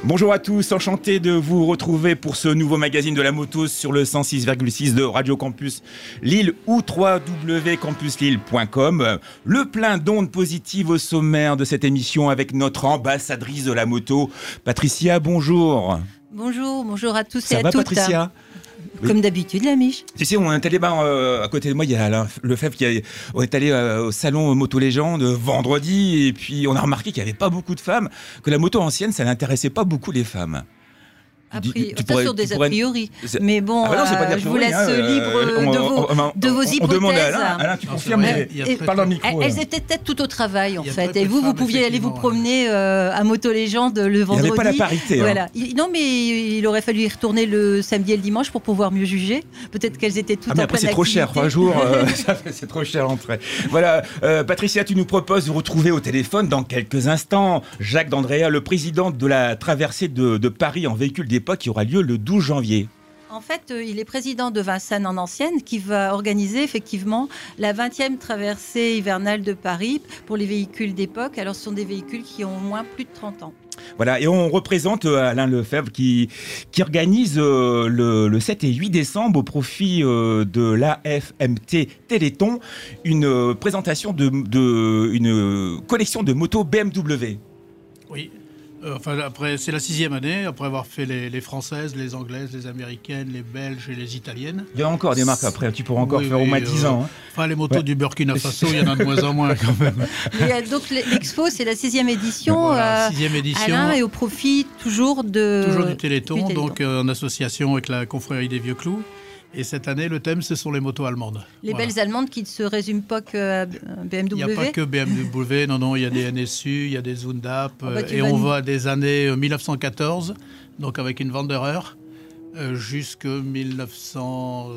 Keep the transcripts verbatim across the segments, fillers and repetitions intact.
Bonjour à tous, enchanté de vous retrouver pour ce nouveau magazine de la moto sur le cent six virgule six de Radio Campus Lille ou w w w point campus lille point com. Le plein d'ondes positives au sommaire de cette émission avec notre ambassadrice de la moto, Patricia, bonjour. Bonjour, bonjour à tous Ça et à va, toutes. Patricia? Comme oui. d'habitude, la Miche. Tu sais, on est allé bah, euh, à côté de moi, il y a Alain Lefebvre qui a, on est allé euh, au salon Moto Légende vendredi et puis on a remarqué qu'il n'y avait pas beaucoup de femmes, que la moto ancienne, ça n'intéressait pas beaucoup les femmes. A priori, ça pourrais, sur des a priori, pourrais... mais bon, ah bah non, c'est pas euh, je vous laisse hein, libre euh, de on, vos, on, on, de vos hypothèses. On demande à Alain, Alain tu non, confirmes, mais parle dans le micro. Elles là. étaient peut-être tout au travail en fait, et vous, vous pouviez aller vous promener euh, à Moto Légende le vendredi. Il n'y avait pas la parité. Voilà. Hein. Il, non, mais il aurait fallu y retourner le samedi et le dimanche pour pouvoir mieux juger. Peut-être qu'elles étaient toutes ah, mais en après, pleine c'est trop activité. cher, trois jours, euh, ça fait, c'est trop cher l'entrée. Voilà, euh, Patricia, tu nous proposes de retrouver au téléphone dans quelques instants Jacques d'Andrea, le président de la traversée de, de Paris en véhicule d'époque qui aura lieu le douze janvier. En fait, euh, il est président de Vincennes en Ancienne qui va organiser effectivement la vingtième traversée hivernale de Paris pour les véhicules d'époque. Alors, ce sont des véhicules qui ont au moins plus de trente ans. Voilà, et on représente euh, Alain Lefebvre qui, qui organise euh, le, le sept et huit décembre au profit euh, de l'A F M T Téléthon une euh, présentation de, de une collection de motos B M W. Oui. Enfin, après, c'est la sixième année, après avoir fait les, les françaises, les anglaises, les américaines, les belges et les italiennes. Il y a encore des marques après, tu pourras encore oui, faire oui, au moins euh, dix ans. Hein. Enfin, les motos ouais. du Burkina Faso, il y en a de moins en moins quand même. Et donc l'expo, c'est la sixième édition. Voilà, euh, sixième édition. Alain, et au profit toujours de... Toujours du Téléthon, du téléthon. donc euh, en association avec la confrérie des Vieux Clous. Et cette année, le thème, ce sont les motos allemandes. Les voilà. belles allemandes qui ne se résument pas que B M W. Il n'y a pas que B M W, non, non, il y a des N S U, il y a des Zundap, oh bah, et on nous... va des années dix-neuf cent quatorze, donc avec une Wanderer, euh, jusqu'à dix-neuf cent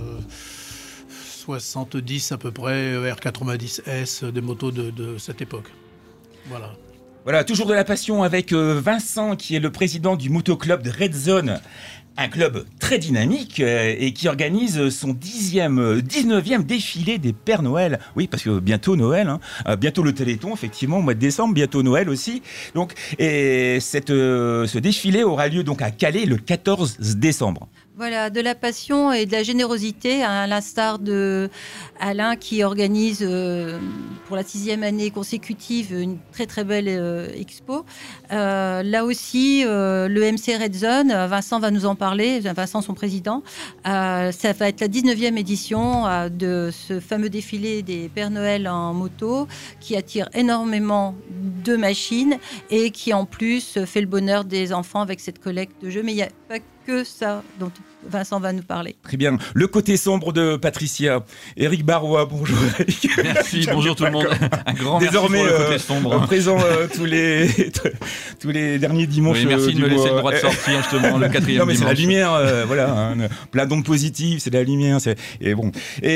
soixante-dix à peu près, R quatre-vingt-dix S, des motos de, de cette époque. Voilà. Voilà, toujours de la passion avec euh, Vincent, qui est le président du motoclub de Red Zone. Un club très dynamique euh, et qui organise son dixième, euh, dix-neuvième défilé des Pères Noël. Oui, parce que bientôt Noël, hein. euh, bientôt le Téléthon, effectivement, au mois de décembre, bientôt Noël aussi. Donc, et cette, euh, ce défilé aura lieu donc à Calais le quatorze décembre. Voilà, de la passion et de la générosité, à l'instar de Alain qui organise euh, pour la sixième année consécutive une très très belle euh, expo. Euh, là aussi, euh, le M C Red Zone, Vincent va nous en parler, Vincent son président. Euh, ça va être la dix-neuvième édition euh, de ce fameux défilé des Pères Noël en moto qui attire énormément de machines et qui en plus fait le bonheur des enfants avec cette collecte de jeux. Mais il n'y a pas que ça dont Vincent va nous parler. Très bien. Le côté sombre de Patricia. Éric Barrois, bonjour Éric. Merci, bonjour tout le monde. Un grand Désormais, merci pour le côté sombre. Euh, présent euh, tous, les, tous les derniers dimanches. Oui, merci euh, de me mois. laisser le droit de sortir justement le quatrième non, mais dimanche. C'est la lumière, euh, voilà. Hein, plein d'ondes positives, c'est de la lumière. C'est... Et bon.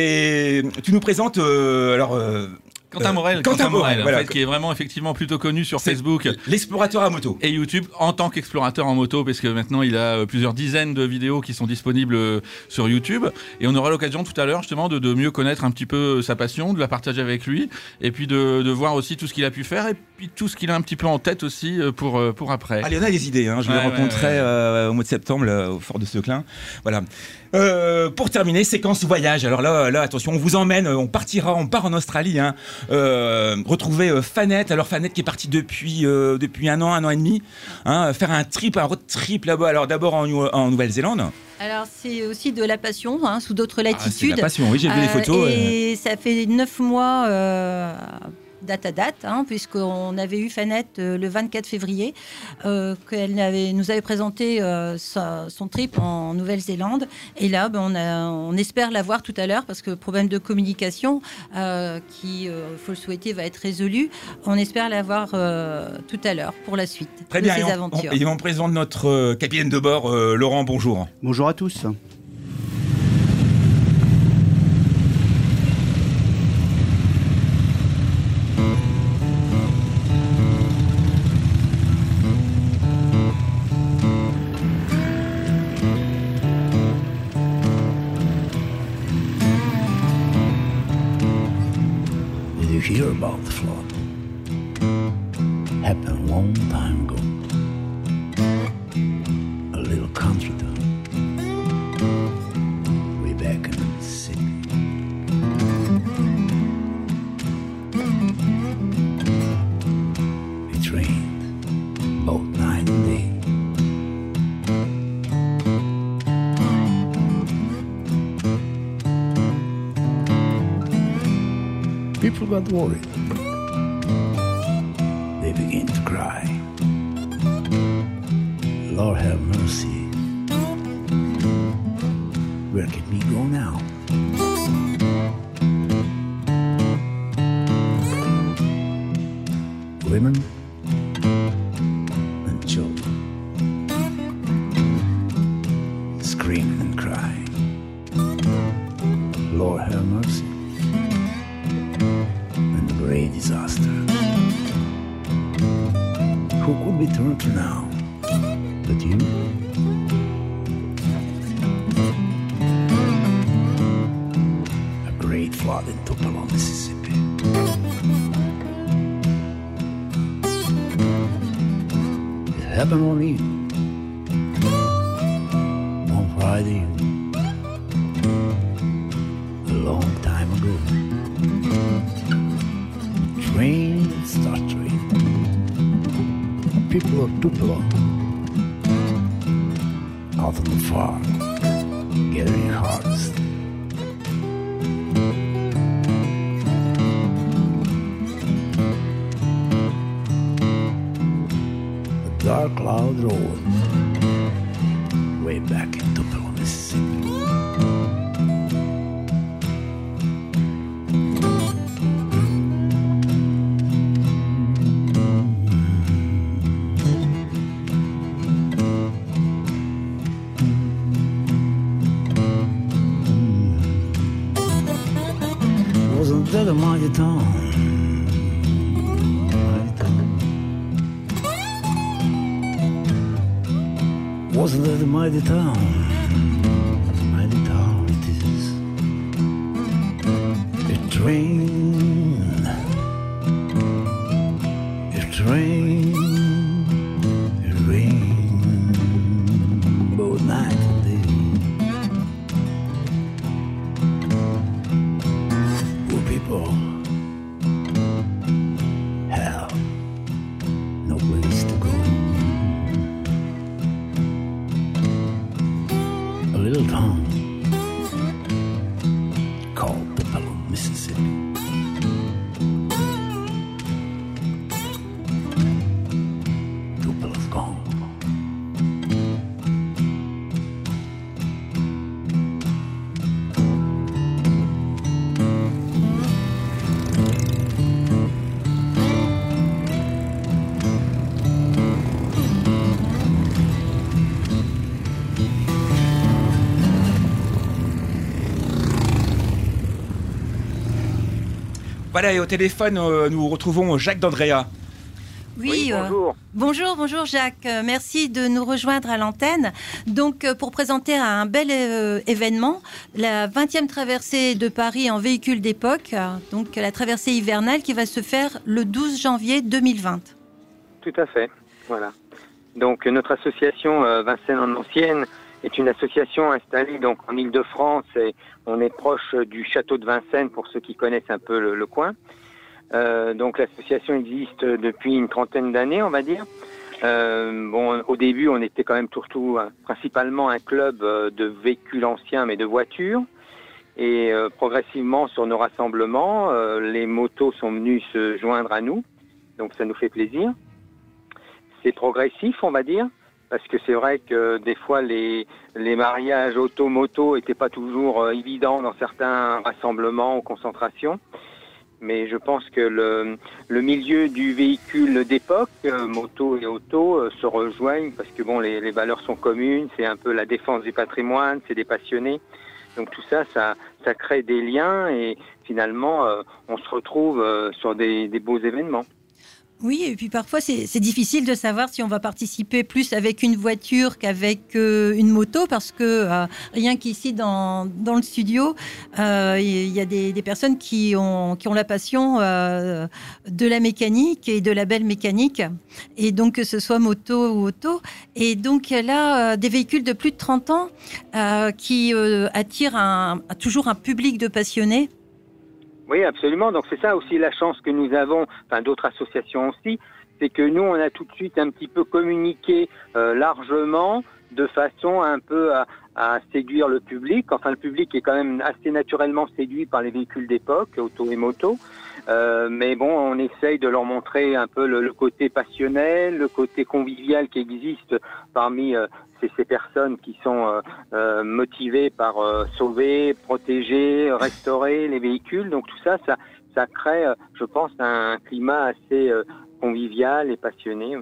Et tu nous présentes, euh, alors... Euh, Quentin Morel, euh, Quentin, Quentin Morel, voilà. en fait, qui est vraiment effectivement plutôt connu sur c'est Facebook, l'explorateur à moto et YouTube en tant qu'explorateur en moto, parce que maintenant il a plusieurs dizaines de vidéos qui sont disponibles sur YouTube, et on aura l'occasion tout à l'heure justement de, de mieux connaître un petit peu sa passion, de la partager avec lui, et puis de, de voir aussi tout ce qu'il a pu faire, et puis tout ce qu'il a un petit peu en tête aussi pour, pour après. Ah, il y en a des idées, hein. Je ouais, l'ai rencontré ouais, ouais. Euh, au mois de septembre là, au Fort de Seclin. Voilà. Euh, pour terminer, séquence voyage. Alors là, là, attention, on vous emmène, on partira, on part en Australie. Hein. Euh, retrouver euh, Fanette. Alors Fanette qui est partie depuis euh, depuis un an, un an et demi, hein, faire un trip, un road trip là-bas. Alors d'abord en, en Nouvelle-Zélande. Alors c'est aussi de la passion, hein, sous d'autres latitudes. Ah, c'est de la passion, oui, j'ai vu euh, les photos. Et euh... ça fait neuf mois. Euh... date à date, hein, puisqu'on avait eu Fanette euh, le vingt-quatre février, euh, qu'elle avait, nous avait présenté euh, sa, son trip en Nouvelle-Zélande. Et là, ben, on, a, on espère la voir tout à l'heure, parce que problème de communication, euh, qui, il euh, faut le souhaiter, va être résolu. On espère la voir euh, tout à l'heure pour la suite Très de bien, ces et on, aventures. On, et on présente notre euh, capitaine de bord, euh, Laurent, bonjour. Bonjour à tous. Hear about the flood. Happened a long time ago. People got worried. They began to cry. Lord have mercy. Where can we go now? Women and children screaming and crying. Lord have mercy. And the great disaster. Who could we turn to now but you? A great flood in Tupelo, Mississippi. It happened on Eve, one Friday evening, a long time ago. The train started to rain. People of Tupelo out on the farm, gathering harvest. A dark cloud rolled way back in Tupelo, Mississippi. Wasn't that a mighty town? Mighty town. Wasn't that a mighty town? Mighty town it is. It rained. It rained. It rained both night and day. Poor people have no place to go. A little town called Tupelo, Mississippi. Tupelo's gone. Voilà, et au téléphone, euh, nous retrouvons Jacques d'Andrea. Oui, Oui, euh, bonjour. bonjour, bonjour Jacques. Euh, merci de nous rejoindre à l'antenne. Donc, euh, pour présenter un bel euh, événement, la vingtième traversée de Paris en véhicule d'époque, euh, donc la traversée hivernale qui va se faire le douze janvier deux mille vingt. Tout à fait. Voilà. Donc, notre association euh, Vincennes en Ancienne est une association installée donc en Île-de-France et on est proche du château de Vincennes pour ceux qui connaissent un peu le, le coin. Euh, donc l'association existe depuis une trentaine d'années, on va dire. Euh, bon, au début, on était quand même surtout euh, principalement un club euh, de véhicules anciens, mais de voitures. Et euh, progressivement, sur nos rassemblements, euh, les motos sont venues se joindre à nous. Donc ça nous fait plaisir. C'est progressif, on va dire, parce que c'est vrai que des fois, les, les mariages auto-moto n'étaient pas toujours euh, évidents dans certains rassemblements ou concentrations. Mais je pense que le, le milieu du véhicule d'époque, euh, moto et auto, euh, se rejoignent parce que bon, les, les valeurs sont communes, c'est un peu la défense du patrimoine, c'est des passionnés. Donc tout ça, ça, ça crée des liens et finalement, euh, on se retrouve euh, sur des, des beaux événements. Oui, et puis parfois c'est c'est difficile de savoir si on va participer plus avec une voiture qu'avec euh, une moto, parce que euh, rien qu'ici dans, dans le studio, euh, il y a des, des personnes qui ont, qui ont la passion euh, de la mécanique et de la belle mécanique, et donc que ce soit moto ou auto. Et donc là, euh, des véhicules de plus de trente ans euh, qui euh, attirent un, toujours un public de passionnés. Oui, absolument. Donc c'est ça aussi la chance que nous avons, enfin d'autres associations aussi, c'est que nous on a tout de suite un petit peu communiqué euh, largement de façon un peu à, à séduire le public. Enfin le public est quand même assez naturellement séduit par les véhicules d'époque, auto et moto. Euh, mais bon, on essaye de leur montrer un peu le, le côté passionnel, le côté convivial qui existe parmi euh, ces, ces personnes qui sont euh, euh, motivées par euh, sauver, protéger, restaurer les véhicules. Donc tout ça, ça, ça crée, euh, je pense, un climat assez euh, convivial et passionné.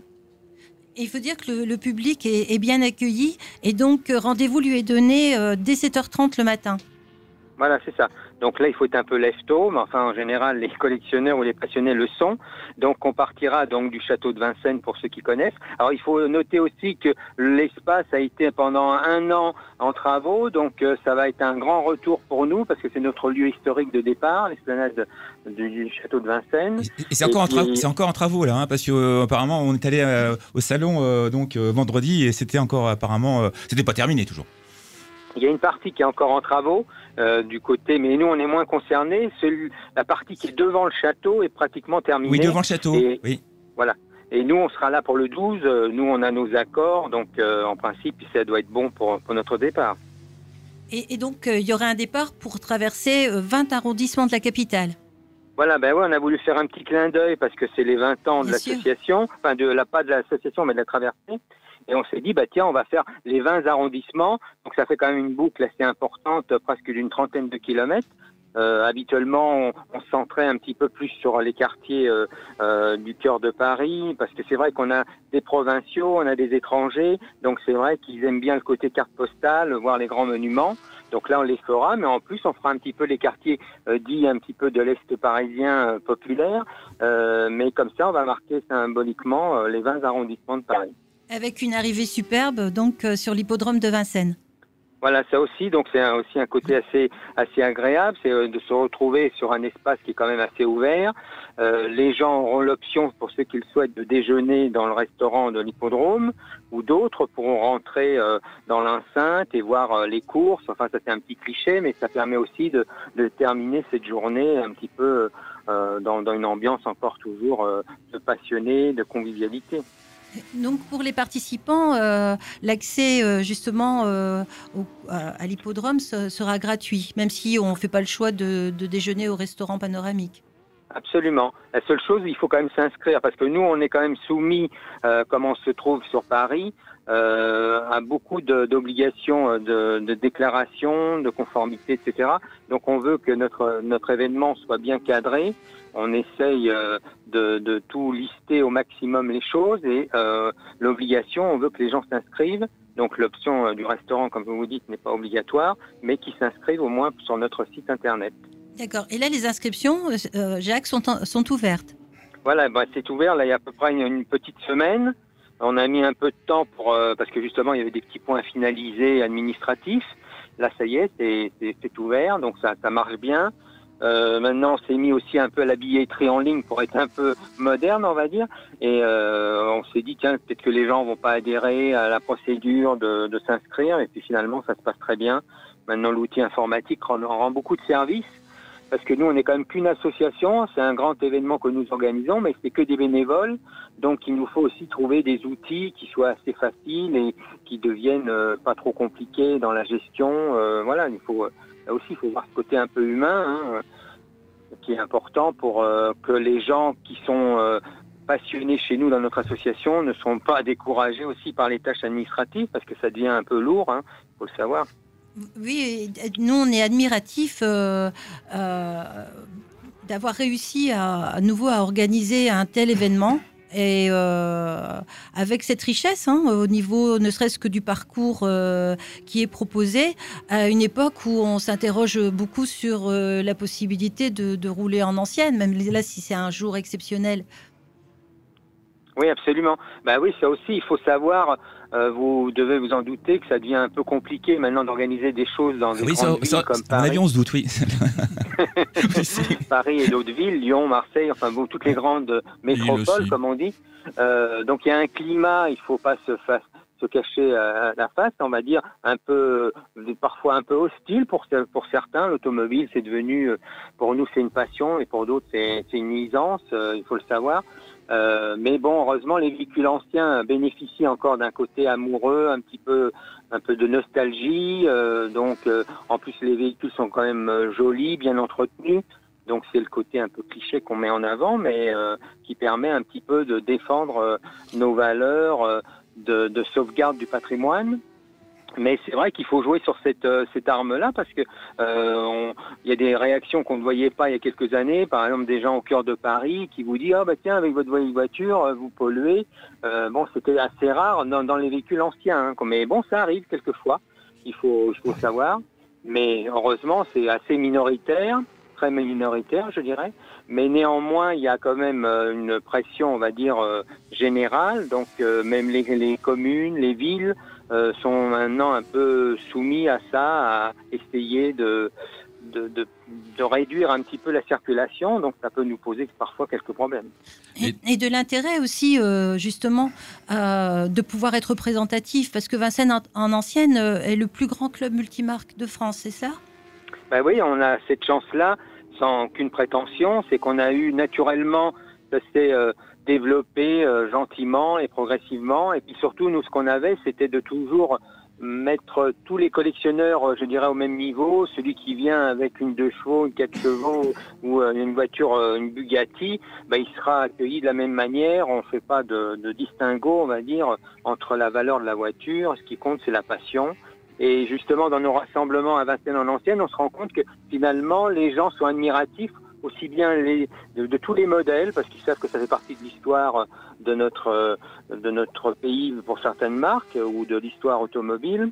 Il faut dire que le, le public est, est bien accueilli et donc rendez-vous lui est donné euh, dès sept heures trente le matin. Voilà, c'est ça. Donc là, il faut être un peu lève-tôt, mais enfin, en général, les collectionneurs ou les passionnés le sont. Donc, on partira donc du château de Vincennes pour ceux qui connaissent. Alors, il faut noter aussi que l'espace a été pendant un an en travaux, donc euh, ça va être un grand retour pour nous parce que c'est notre lieu historique de départ, l'esplanade du, du château de Vincennes. Et, et c'est encore, puis... tra- encore en travaux là, hein, parce que euh, apparemment, on est allé euh, au salon euh, donc euh, vendredi et c'était encore apparemment, euh, c'était pas terminé toujours. Il y a une partie qui est encore en travaux euh, du côté, mais nous on est moins concernés. Celui, la partie qui est devant le château est pratiquement terminée. Oui, devant le château. Et, oui. Voilà. Et nous on sera là pour le douze. Nous on a nos accords, donc euh, en principe ça doit être bon pour, pour notre départ. Et, et donc euh, il y aura un départ pour traverser euh, vingt arrondissements de la capitale. Voilà, ben ouais, on a voulu faire un petit clin d'œil parce que c'est les vingt ans de Bien l'association, sûr. enfin de la pas de l'association mais de la traversée. Et on s'est dit, bah tiens, on va faire les vingt arrondissements. Donc ça fait quand même une boucle assez importante, presque d'une trentaine de kilomètres. Euh, habituellement, on, on se centrait un petit peu plus sur les quartiers euh, euh, du cœur de Paris, parce que c'est vrai qu'on a des provinciaux, on a des étrangers. Donc c'est vrai qu'ils aiment bien le côté carte postale, voir les grands monuments. Donc là, on les fera, mais en plus, on fera un petit peu les quartiers euh, dits un petit peu de l'Est parisien euh, populaire. Euh, mais comme ça, on va marquer symboliquement euh, les vingt arrondissements de Paris. Avec une arrivée superbe donc euh, sur l'hippodrome de Vincennes. Voilà, ça aussi, donc c'est un, aussi un côté assez assez agréable, c'est euh, de se retrouver sur un espace qui est quand même assez ouvert. Euh, les gens auront l'option, pour ceux qui le souhaitent, de déjeuner dans le restaurant de l'hippodrome, ou d'autres pourront rentrer euh, dans l'enceinte et voir euh, les courses. Enfin, ça c'est un petit cliché, mais ça permet aussi de, de terminer cette journée un petit peu euh, dans, dans une ambiance encore toujours euh, de passionné, de convivialité. Donc pour les participants, euh, l'accès euh, justement euh, au, à l'hippodrome sera gratuit, même si on ne fait pas le choix de, de déjeuner au restaurant panoramique. Absolument. La seule chose, il faut quand même s'inscrire, parce que nous, on est quand même soumis, euh, comme on se trouve sur Paris, euh, à beaucoup de, d'obligations de, de déclaration, de conformité, et cetera. Donc on veut que notre, notre événement soit bien cadré. On essaye euh, de, de tout lister au maximum les choses et euh, l'obligation, on veut que les gens s'inscrivent. Donc l'option euh, du restaurant, comme vous dites, n'est pas obligatoire, mais qu'ils s'inscrivent au moins sur notre site internet. D'accord. Et là, les inscriptions, euh, Jacques, sont, en, sont ouvertes. Voilà, bah, c'est ouvert. Là, il y a à peu près une, une petite semaine. On a mis un peu de temps pour euh, parce que justement, il y avait des petits points finalisés administratifs. Là, ça y est, c'est, c'est, c'est ouvert, donc ça, ça marche bien. Euh, maintenant, on s'est mis aussi un peu à la billetterie en ligne pour être un peu moderne, on va dire. Et euh, on s'est dit, tiens, peut-être que les gens vont pas adhérer à la procédure de, de s'inscrire. Et puis finalement, ça se passe très bien. Maintenant, l'outil informatique rend, rend beaucoup de services. Parce que nous, on n'est quand même qu'une association. C'est un grand événement que nous organisons, mais c'est que des bénévoles. Donc, il nous faut aussi trouver des outils qui soient assez faciles et qui deviennent euh, pas trop compliqués dans la gestion. Euh, voilà, il faut... Là aussi, il faut voir ce côté un peu humain, hein, qui est important pour euh, que les gens qui sont euh, passionnés chez nous dans notre association ne sont pas découragés aussi par les tâches administratives, parce que ça devient un peu lourd, hein, il faut le savoir. Oui, nous, on est admiratifs euh, euh, d'avoir réussi à, à nouveau à organiser un tel événement. Et euh, avec cette richesse, hein, au niveau ne serait-ce que du parcours euh, qui est proposé, à une époque où on s'interroge beaucoup sur euh, la possibilité de, de rouler en ancienne, même là si c'est un jour exceptionnel. Oui, absolument. Bah oui, ça aussi, il faut savoir, euh, vous devez vous en douter que ça devient un peu compliqué maintenant d'organiser des choses dans des oui, grandes ça, villes ça, comme Paris. Paris. À mon avis, on se doute, oui. Paris et d'autres villes, Lyon, Marseille, enfin bon, toutes les grandes métropoles, comme on dit. Euh, donc il y a un climat, il faut pas se, fa- se cacher à la face, on va dire, un peu, parfois un peu hostile pour, pour certains. L'automobile, c'est devenu, pour nous, c'est une passion et pour d'autres, c'est, c'est une nuisance, euh, il faut le savoir. Euh, mais bon, heureusement, les véhicules anciens bénéficient encore d'un côté amoureux, un petit peu, un peu de nostalgie. Euh, donc, euh, en plus, les véhicules sont quand même jolis, bien entretenus. Donc c'est le côté un peu cliché qu'on met en avant, mais euh, qui permet un petit peu de défendre euh, nos valeurs euh, de, de sauvegarde du patrimoine. Mais c'est vrai qu'il faut jouer sur cette, euh, cette arme-là parce que euh, il y a des réactions qu'on ne voyait pas il y a quelques années. Par exemple, des gens au cœur de Paris qui vous disent « Ah bah tiens, avec votre voiture, vous polluez. Euh, » Bon, c'était assez rare dans, dans les véhicules anciens. Hein. Mais bon, ça arrive quelquefois. Il faut, il faut savoir. Mais heureusement, c'est assez minoritaire, très minoritaire, je dirais. Mais néanmoins, il y a quand même une pression, on va dire, euh, générale. Donc, euh, même les, les communes, les villes euh, sont maintenant un peu soumis à ça, à essayer de, de, de, de réduire un petit peu la circulation. Donc, ça peut nous poser parfois quelques problèmes. Et, et de l'intérêt aussi, euh, justement, euh, de pouvoir être représentatif. Parce que Vincennes, en, en ancienne, euh, est le plus grand club multimarque de France, c'est ça ? Ben oui, on a cette chance-là. Sans aucune prétention, c'est qu'on a eu naturellement, ça s'est euh, développé euh, gentiment et progressivement. Et puis surtout, nous, ce qu'on avait, c'était de toujours mettre tous les collectionneurs, je dirais, au même niveau. Celui qui vient avec une deux chevaux, une quatre chevaux ou euh, une voiture, euh, une Bugatti, ben, il sera accueilli de la même manière. On ne fait pas de, de distinguo, on va dire, entre la valeur de la voiture. Ce qui compte, c'est la passion. Et justement, dans nos rassemblements à Vincennes en ancienne, on se rend compte que finalement, les gens sont admiratifs aussi bien les, de, de tous les modèles, parce qu'ils savent que ça fait partie de l'histoire de notre, de notre pays pour certaines marques, ou de l'histoire automobile.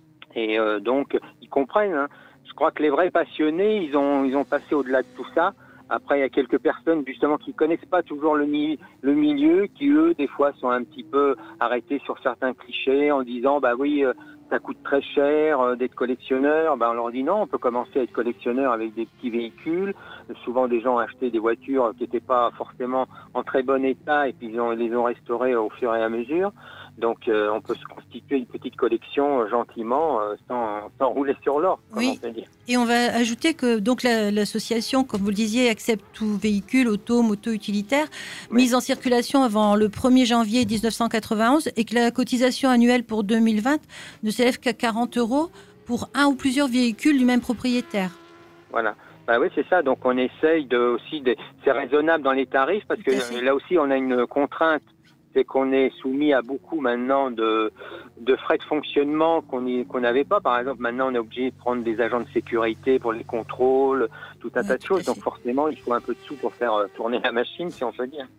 Et euh, donc, ils comprennent. Hein. Je crois que les vrais passionnés, ils ont, ils ont passé au-delà de tout ça. Après, il y a quelques personnes, justement, qui connaissent pas toujours le, mi- le milieu, qui, eux, des fois, sont un petit peu arrêtés sur certains clichés en disant, bah oui, euh, ça coûte très cher euh, d'être collectionneur. Ben, on leur dit non, on peut commencer à être collectionneur avec des petits véhicules. Souvent, des gens ont acheté des voitures qui n'étaient pas forcément en très bon état et puis ils ont, les ont restaurées au fur et à mesure. Donc, euh, on peut se constituer une petite collection euh, gentiment, euh, sans, sans rouler sur l'or, comme oui. on peut dire. Et on va ajouter que donc la, l'association, comme vous le disiez, accepte tout véhicule, auto, moto, utilitaire, oui. mise en circulation avant le premier janvier dix-neuf cent quatre-vingt-onze et que la cotisation annuelle pour deux mille vingt ne s'élève qu'à quarante euros pour un ou plusieurs véhicules du même propriétaire. Voilà. Bah oui, c'est ça. Donc, on essaye de aussi, de, c'est raisonnable dans les tarifs parce que là aussi, on a une contrainte. C'est qu'on est soumis à beaucoup maintenant de, de frais de fonctionnement qu'on qu'on n'avait pas. Par exemple, maintenant, on est obligé de prendre des agents de sécurité pour les contrôles, tout un ouais, tas de choses. Donc forcément, il faut un peu de sous pour faire tourner la machine, si on peut dire.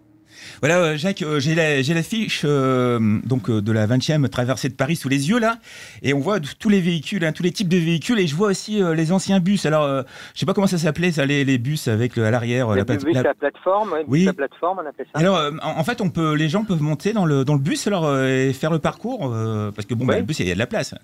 Voilà, Jacques, euh, j'ai, la, j'ai l'affiche euh, donc, euh, de la vingtième traversée de Paris sous les yeux, là, et on voit tous les véhicules, hein, tous les types de véhicules, et je vois aussi euh, les anciens bus. Alors, euh, je sais pas comment ça s'appelait, ça, les, les bus avec le, à l'arrière. Les la, bus la... à plateforme, ouais, oui. Bus à plateforme, on appelle ça. Alors, euh, en, en fait, on peut, les gens peuvent monter dans le, dans le bus alors, euh, et faire le parcours, euh, parce que bon, ouais. bah, le bus, il y a de la place.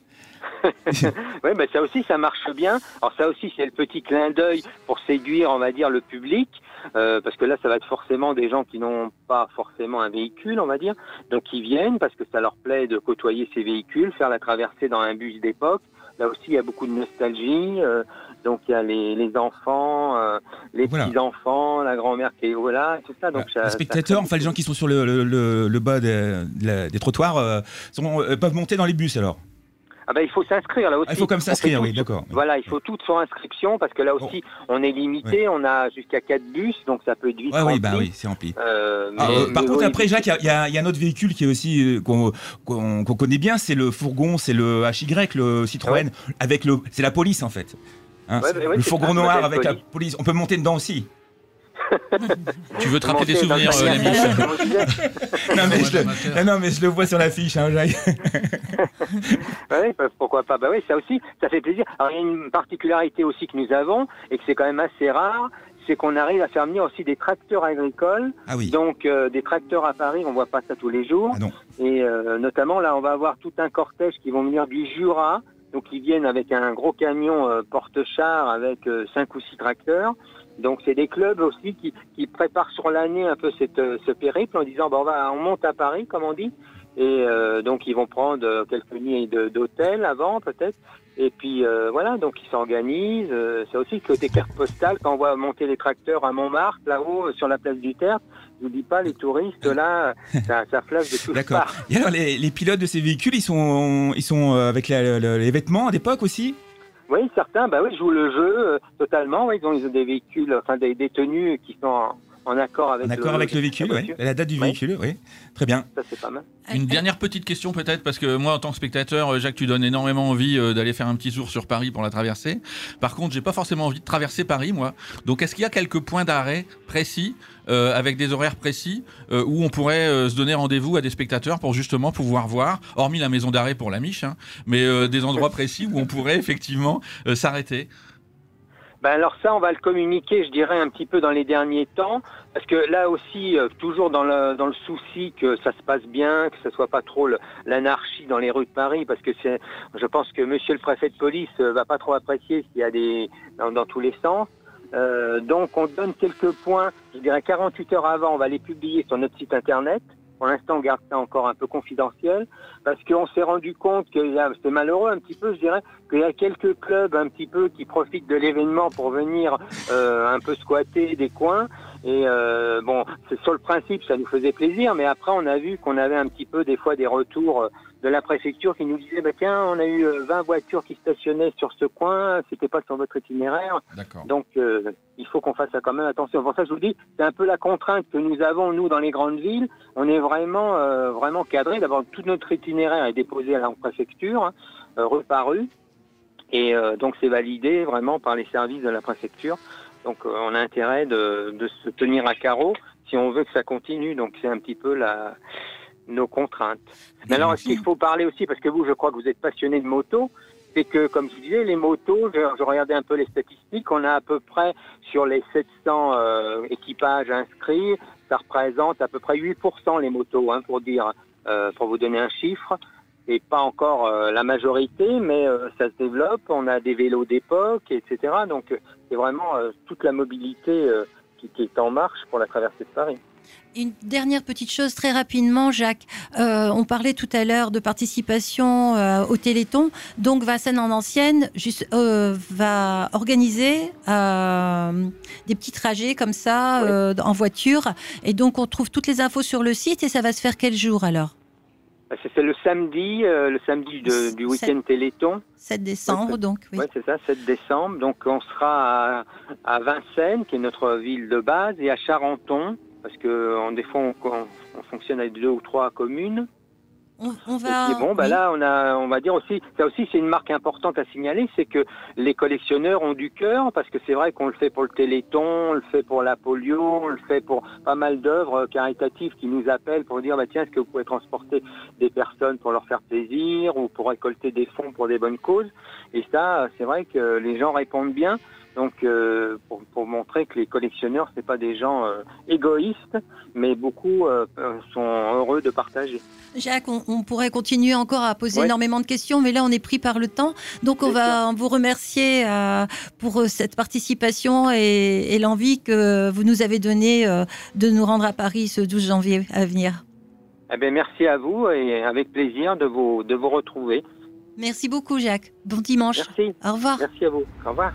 Oui, ben ça aussi, ça marche bien. Alors ça aussi, c'est le petit clin d'œil pour séduire, on va dire, le public, euh, parce que là, ça va être forcément des gens qui n'ont pas forcément un véhicule, on va dire, donc qui viennent parce que ça leur plaît de côtoyer ces véhicules, faire la traversée dans un bus d'époque. Là aussi, il y a beaucoup de nostalgie. Euh, donc il y a les, les enfants, euh, les voilà. petits-enfants, la grand-mère qui est là, et tout ça. Donc voilà. ça, les spectateurs, ça enfin les gens qui sont sur le, le, le, le bas des, des trottoirs, euh, sont, euh, peuvent monter dans les bus alors. Ah ben, il faut s'inscrire là aussi. Ah, il faut comme s'inscrire, oui, d'accord. Voilà, il faut tout sur inscription parce que là aussi, bon. on est limité, ouais. on a jusqu'à quatre bus, donc ça peut être vite ouais, rempli. Oui, bah oui, c'est rempli. Euh, ah, mais, euh, par mais contre, oui, après, Jacques, il y, y, y a un autre véhicule qui est aussi euh, qu'on, qu'on, qu'on connaît bien, c'est le fourgon, c'est le H Y, le Citroën, ouais. avec le, c'est la police en fait. Hein, ouais, bah, ouais, le fourgon noir avec police. La police. On peut monter dedans aussi. Tu veux te rappeler des souvenirs, euh, l'ami non, mais je le, non, non, mais je le vois sur l'affiche, hein, Jacques. Oui, pourquoi pas. Bah oui, ça aussi, ça fait plaisir. Alors, il y a une particularité aussi que nous avons, et que c'est quand même assez rare, c'est qu'on arrive à faire venir aussi des tracteurs agricoles. Ah oui. Donc, euh, des tracteurs à Paris, on voit pas ça tous les jours. Ah non. Et euh, notamment, là, on va avoir tout un cortège qui vont venir du Jura. Donc, ils viennent avec un gros camion euh, porte-char avec euh, cinq ou six tracteurs. Donc, c'est des clubs aussi qui, qui préparent sur l'année un peu cette, ce périple en disant, bon, on, va, on monte à Paris, comme on dit. Et euh, donc, ils vont prendre quelques nuits de, d'hôtel avant, peut-être. Et puis, euh, voilà, donc ils s'organisent. Euh, c'est aussi le côté carte postale. Quand on voit monter les tracteurs à Montmartre, là-haut, sur la place du Tertre, je vous dis pas, les touristes, là, ça, ça flash de tout D'accord. part. Et alors, les, les pilotes de ces véhicules, ils sont, ils sont avec la, la, les vêtements d'époque aussi ? Oui, certains, bah oui, jouent le jeu euh, totalement. Oui, ils, ont, ils ont des véhicules, enfin des, des tenues qui sont en, en accord avec, en accord le, avec le véhicule, la, oui. la date du oui. véhicule, oui. Très bien. Ça, c'est pas mal. Une dernière petite question peut-être, parce que moi en tant que spectateur, Jacques, tu donnes énormément envie euh, d'aller faire un petit tour sur Paris pour la traversée. Par contre, j'ai pas forcément envie de traverser Paris, moi. Donc est-ce qu'il y a quelques points d'arrêt précis, euh, avec des horaires précis, euh, où on pourrait euh, se donner rendez-vous à des spectateurs pour justement pouvoir voir, hormis la maison d'arrêt pour la Miche, hein, mais euh, des endroits précis où on pourrait effectivement euh, s'arrêter? Ben alors ça, on va le communiquer, je dirais, un petit peu dans les derniers temps, parce que là aussi, euh, toujours dans le, dans le souci que ça se passe bien, que ce soit pas trop le, l'anarchie dans les rues de Paris, parce que c'est, je pense que Monsieur le préfet de police euh, va pas trop apprécier s'il y a des dans, dans tous les sens. Euh, donc on donne quelques points, je dirais quarante-huit heures avant, on va les publier sur notre site internet. Pour l'instant, on garde ça encore un peu confidentiel parce qu'on s'est rendu compte que c'est malheureux un petit peu, je dirais, qu'il y a quelques clubs un petit peu qui profitent de l'événement pour venir euh, un peu squatter des coins. Et euh, bon, c'est sur le principe, ça nous faisait plaisir, mais après, on a vu qu'on avait un petit peu des fois des retours de la préfecture qui nous disaient bah, « Tiens, on a eu vingt voitures qui stationnaient sur ce coin, c'était pas sur votre itinéraire. » Donc, euh, il faut qu'on fasse quand même attention. Pour ça, je vous dis, c'est un peu la contrainte que nous avons, nous, dans les grandes villes. On est vraiment euh, vraiment cadré. D'abord, tout notre itinéraire est déposé à la préfecture, hein, euh, rue par rue. Et euh, donc, c'est validé vraiment par les services de la préfecture. Donc, euh, on a intérêt de, de se tenir à carreau si on veut que ça continue. Donc, c'est un petit peu la... nos contraintes. Mais alors, ce qu'il faut parler aussi, parce que vous, je crois que vous êtes passionné de moto, c'est que, comme je disais, les motos, je, je regardais un peu les statistiques, on a à peu près, sur les sept cents euh, équipages inscrits, ça représente à peu près huit pour cent les motos, hein, pour dire, euh, pour vous donner un chiffre. Et pas encore euh, la majorité, mais euh, ça se développe, on a des vélos d'époque, et cetera. Donc, euh, c'est vraiment euh, toute la mobilité euh, qui, qui est en marche pour la traversée de Paris. Une dernière petite chose très rapidement, Jacques. Euh, on parlait tout à l'heure de participation euh, au Téléthon. Donc Vincennes en Ancienne juste, euh, va organiser euh, des petits trajets comme ça euh, en voiture. Et donc on trouve toutes les infos sur le site. Et ça va se faire quel jour alors ? C'est le samedi, euh, le samedi de, du week-end Téléthon. sept décembre, ouais, donc. Oui, ouais, c'est ça, sept décembre. Donc on sera à, à Vincennes, qui est notre ville de base, et à Charenton. Parce que en des fois, on, on, on fonctionne avec deux ou trois communes. On, on va. Et bon, bah oui. Là, on a, on va dire aussi, ça aussi, c'est une marque importante à signaler, c'est que les collectionneurs ont du cœur, parce que c'est vrai qu'on le fait pour le Téléthon, on le fait pour la polio, on le fait pour pas mal d'œuvres caritatives qui nous appellent pour dire, bah tiens, est-ce que vous pouvez transporter des personnes pour leur faire plaisir ou pour récolter des fonds pour des bonnes causes. Et ça, c'est vrai que les gens répondent bien. Donc, euh, pour, pour montrer que les collectionneurs, c'est pas des gens euh, égoïstes, mais beaucoup euh, sont heureux de partager. Jacques, on, on pourrait continuer encore à poser ouais. énormément de questions, mais là, on est pris par le temps. Donc, on c'est va ça. vous remercier euh, pour cette participation et, et l'envie que vous nous avez donnée euh, de nous rendre à Paris ce douze janvier à venir. Eh bien, merci à vous et avec plaisir de vous, de vous retrouver. Merci beaucoup, Jacques. Bon dimanche. Merci. Au revoir. Merci à vous. Au revoir.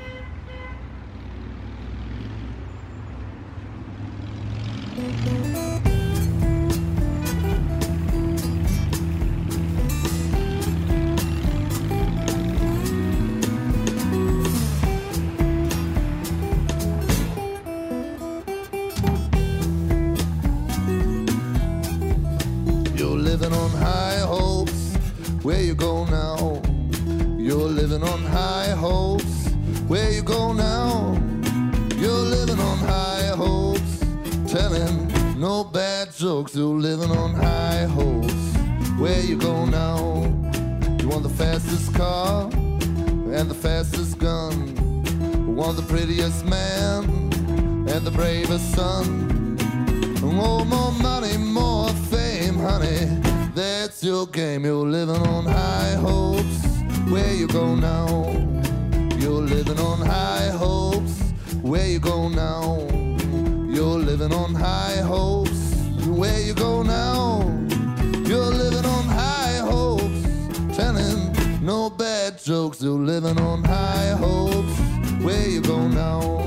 You're living on high hopes, where you go now? You're living on high hopes, where you go now? You're living on high hopes, telling no bad jokes. You're living on high hopes, where you go now? You want the fastest car and the fastest gun, you want the prettiest man and the bravest son. Oh, more money, more fame, honey, that's your game. You're living on high hopes, where you go now? You're living on high hopes, where you go now? You're living on high hopes, where you go now? You're living on high hopes, telling no bad jokes. You're living on high hopes, where you go now?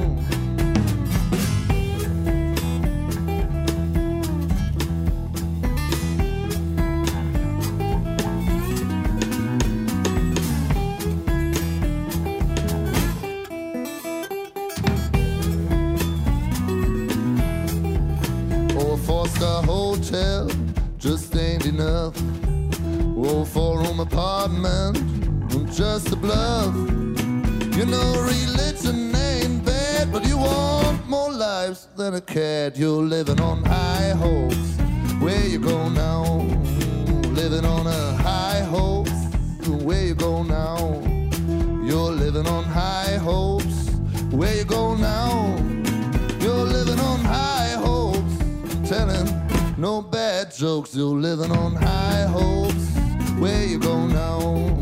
Oh, four-room apartment, just a bluff. You know religion ain't bad, but you want more lives than a cat. You're living on high hopes. Where you go now? Living on a high hopes. Where you go now? You're living on high hopes. Where you go now? You're living on high hopes. Telling no bad jokes. You're living on high hopes. Where you go now?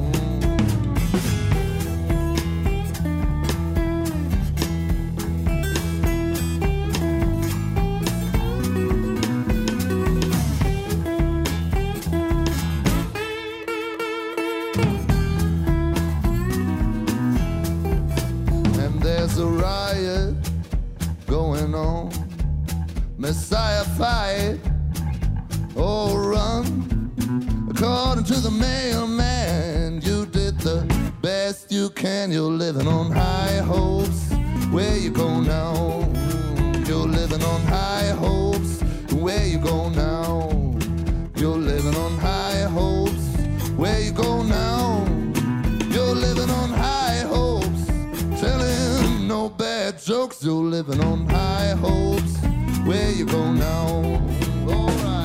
A riot going on, Messiah fight, oh run. According to the mailman, you did the best you can. You're living on high hopes. Where you go now? You're living on high hopes. Where you go now? You're living on high hopes. Where you go now? You're living on high hopes. Telling no bad jokes, you're living on high hopes. Where you go now? All right.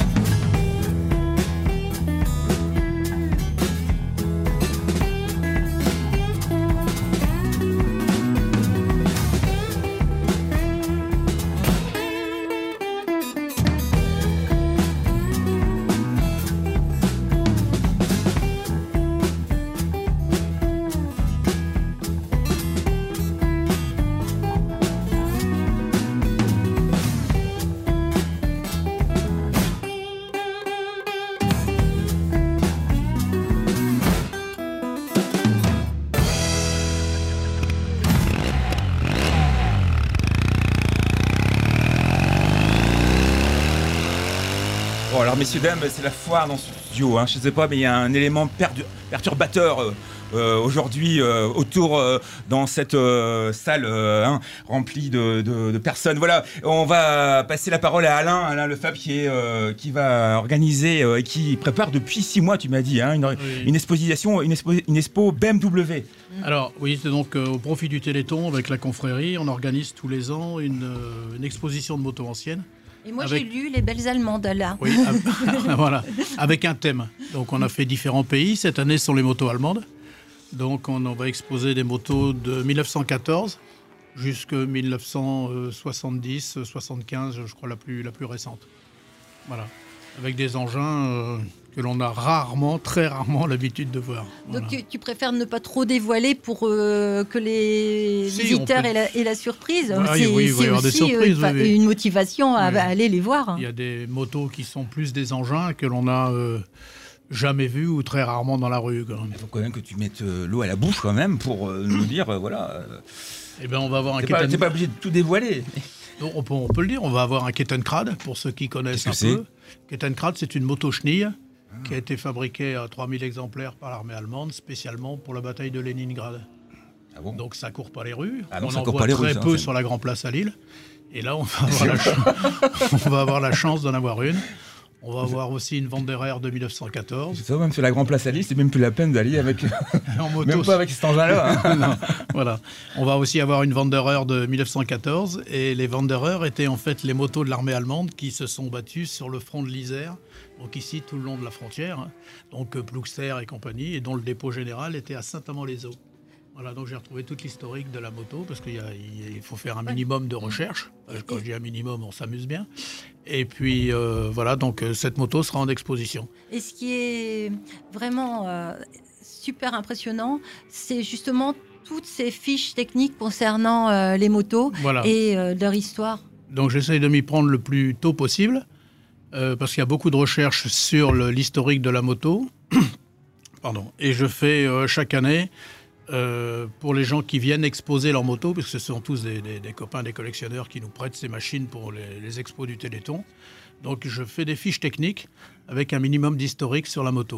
Bon, alors messieurs, dames, c'est la foire dans ce studio, hein. Je sais pas, mais il y a un élément perdu- perturbateur euh, euh, aujourd'hui euh, autour euh, dans cette euh, salle euh, hein, remplie de, de, de personnes. Voilà, on va passer la parole à Alain, Alain Lefebvre, qui, est, euh, qui va organiser euh, et qui prépare depuis six mois, tu m'as dit, hein, une, oui. une exposition, une expo, une expo B M W. Alors oui, c'est donc euh, au profit du Téléthon avec la confrérie, on organise tous les ans une, euh, une exposition de motos anciennes. Et moi, avec... j'ai lu Les Belles Allemandes, là. Oui, voilà, avec un thème. Donc, on a fait différents pays. Cette année, ce sont les motos allemandes. Donc, on, on va exposer des motos de mille neuf cent quatorze jusqu'à mille neuf cent soixante-dix, soixante-quinze, je crois, la plus, la plus récente. Voilà, avec des engins euh, que l'on a rarement, très rarement l'habitude de voir. Voilà. Donc, tu, tu préfères ne pas trop dévoiler pour euh, que les si, visiteurs peut... aient, la, aient la surprise. Ah, c'est oui, il va y avoir des surprises. Euh, oui, oui. une motivation à, oui. à aller les voir. Il y a des motos qui sont plus des engins que l'on a euh, jamais vus ou très rarement dans la rue. Il faut quand même que tu mettes euh, l'eau à la bouche quand même pour euh, nous dire, euh, voilà. Euh, eh ben, on va avoir un t'es, pas, t'es pas obligé de tout dévoiler. Donc, on, peut, on peut le dire, on va avoir un Kettenkrad, pour ceux qui connaissent Qu'est-ce un peu. Kettenkrad, c'est une moto chenille ah. qui a été fabriquée à trois mille exemplaires par l'armée allemande, spécialement pour la bataille de Leningrad. Ah bon. Donc ça court pas les rues, ah non, on ça en court voit pas les très rues, peu ça, sur la Grand Place à Lille. Et là, on va avoir, la, ch- on va avoir la chance d'en avoir une. On va avoir aussi une Wanderer de mille neuf cent quatorze. Ça, même sur la Grand Place à Lille, c'est même plus la peine d'aller avec. en moto. Même pas avec cet engin-là. Hein. non, voilà. On va aussi avoir une Wanderer de mille neuf cent quatorze. Et les Wanderer étaient en fait les motos de l'armée allemande qui se sont battues sur le front de l'Isère, donc ici tout le long de la frontière, hein. Donc Plouxter et compagnie, et dont le dépôt général était à Saint-Amand-les-Eaux. Voilà, donc j'ai retrouvé toute l'historique de la moto, parce qu'il y a, il faut faire un minimum de recherche. Quand je dis un minimum, on s'amuse bien. Et puis, euh, voilà, donc cette moto sera en exposition. Et ce qui est vraiment euh, super impressionnant, c'est justement toutes ces fiches techniques concernant euh, les motos voilà. et euh, leur histoire. Donc j'essaye de m'y prendre le plus tôt possible, euh, parce qu'il y a beaucoup de recherches sur le, l'historique de la moto. Pardon. Et je fais euh, chaque année... Euh, pour les gens qui viennent exposer leur moto, parce que ce sont tous des, des, des copains, des collectionneurs qui nous prêtent ces machines pour les, les expos du Téléthon. Donc je fais des fiches techniques avec un minimum d'historique sur la moto.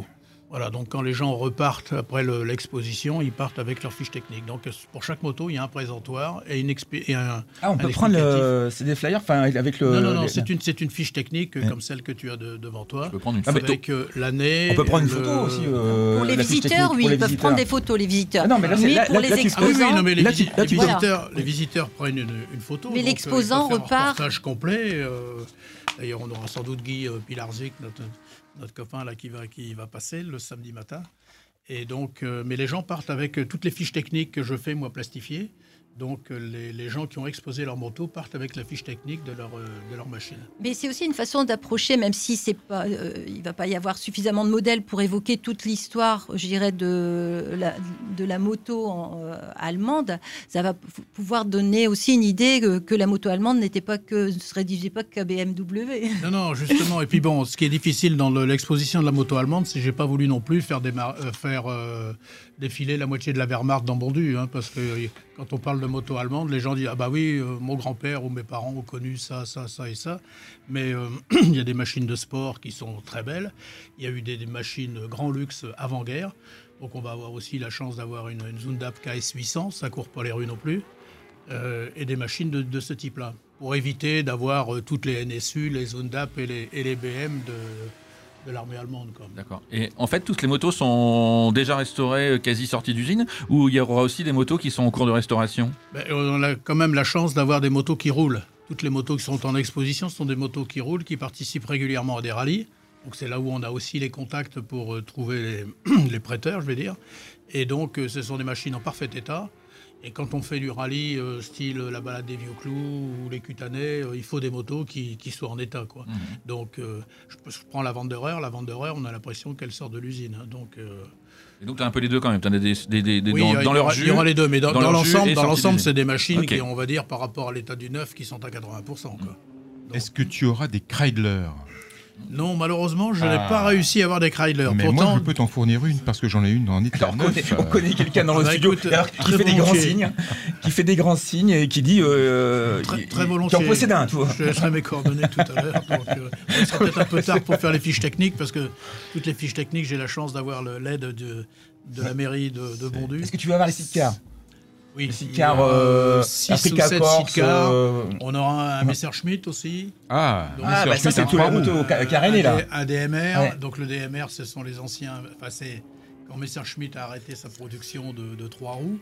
Voilà, donc quand les gens repartent après le, l'exposition, ils partent avec leur fiche technique. Donc pour chaque moto, il y a un présentoir et, une expé- et un. Ah, on un peut prendre le... C'est des flyers, enfin, avec le... Non, non, non, les- c'est une, c'est une fiche technique Ouais. comme celle que tu as de- devant toi. Je peux prendre une Ah, mais photo. Avec euh, l'année. On peut prendre une le- photo aussi. euh, Pour les la fiche visiteurs, technique, oui, pour les ils peuvent visiteurs. prendre des photos, les visiteurs. Ah non, mais là, c'est- là- pour là- les là, tu- Ah oui, exposants, oui, non, mais les, Là, tu- visi- là, les tu peux- visiteurs, les visiteurs prennent une, une photo. Mais donc, euh, l'exposant ils peuvent faire un repart. reportage complet. euh, D'ailleurs, on aura sans doute Guy euh, Pilarczyk, notre, notre copain là, qui, va, qui va passer le samedi matin. Et donc, euh, mais les gens partent avec euh, toutes les fiches techniques que je fais, moi, plastifiées. Donc, euh, les, les gens qui ont exposé leur moto partent avec la fiche technique de leur, euh, de leur machine. Mais c'est aussi une façon d'approcher, même si c'est pas, euh, il va pas y avoir suffisamment de modèles pour évoquer toute l'histoire, je dirais, de la, de la moto en, euh, allemande. Ça va p- pouvoir donner aussi une idée que, que la moto allemande n'était pas que, ne se réduisait pas qu'à B M W. Non, non, justement. Et puis bon, ce qui est difficile dans le- l'exposition de la moto allemande, c'est que j'ai pas voulu non plus faire, démar- euh, faire euh, défiler la moitié de la Wehrmacht dans Bondu, hein, parce que euh, quand on parle de moto allemande, les gens disent ah bah oui, euh, mon grand-père ou mes parents ont connu ça, ça, ça et ça. Mais euh, il y a des machines de sport qui sont très belles. Il y a eu des, des machines grand luxe avant-guerre. Donc on va avoir aussi la chance d'avoir une, une Zundap K S huit cents, ça court pas les rues non plus. Euh, et des machines de, de ce type-là, pour éviter d'avoir euh, toutes les N S U, les Zundap et les, et les B M de, de l'armée allemande. Quoi. D'accord. Et en fait, toutes les motos sont déjà restaurées, euh, quasi sorties d'usine, ou il y aura aussi des motos qui sont en cours de restauration? Ben, on a quand même la chance d'avoir des motos qui roulent. Toutes les motos qui sont en exposition sont des motos qui roulent, qui participent régulièrement à des rallyes. Donc c'est là où on a aussi les contacts pour euh, trouver les, les prêteurs, je vais dire. Et donc euh, ce sont des machines en parfait état. Et quand on fait du rallye, euh, style la balade des vieux clous ou les cutanais, euh, il faut des motos qui, qui soient en état. Quoi. Mmh. Donc euh, je, je prends la Wanderer. La Wanderer, on a l'impression qu'elle sort de l'usine. Hein. Donc, euh, Et donc, tu as un peu les deux quand même. Tu as des, des, des, des- oui, dans, il y, dans aura- leur il jus. y aura les deux. Mais dans, dans dans leur jus l'ensemble, et dans sortie l'ensemble, d'usine. c'est des machines Ok. qui, on va dire, par rapport à l'état du neuf, qui sont à quatre-vingts pour cent. Quoi. Donc, Est-ce que tu auras des Kreidler? non, malheureusement, je n'ai Ah. pas réussi à avoir des Kreidler. Mais Pourtant, moi, je peux t'en fournir une parce que j'en ai une en état On neuf. connaît, on connaît quelqu'un dans le Bah, studio écoute, alors, qui très fait des grands volontiers. signes, qui fait des grands signes et qui dit euh, Très, qui- très qui volontiers. en possède un, tu vois. Je laisserai mes coordonnées tout à l'heure. Donc, euh, il sera peut-être un peu tard pour faire les fiches techniques, parce que toutes les fiches techniques, j'ai la chance d'avoir le- l'aide de, de la mairie de, de Bondu. Est-ce que tu veux avoir les sidecars? Oui, Les il y sidecars, a, euh, six Africa ou sept Corse, sidecars. euh, On aura un Messerschmitt aussi. Ah, Donc, Ah, mais bah ça, c'est un tous les trois roues. motos ca- carénées, là. Un D M R. Ouais. Donc le D M R, ce sont les anciens. Enfin, c'est quand Messerschmitt a arrêté sa production de, de trois roues.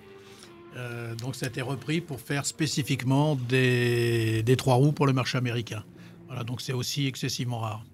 Euh, donc ça a été repris pour faire spécifiquement des, des trois roues pour le marché américain. Voilà, donc c'est aussi excessivement rare.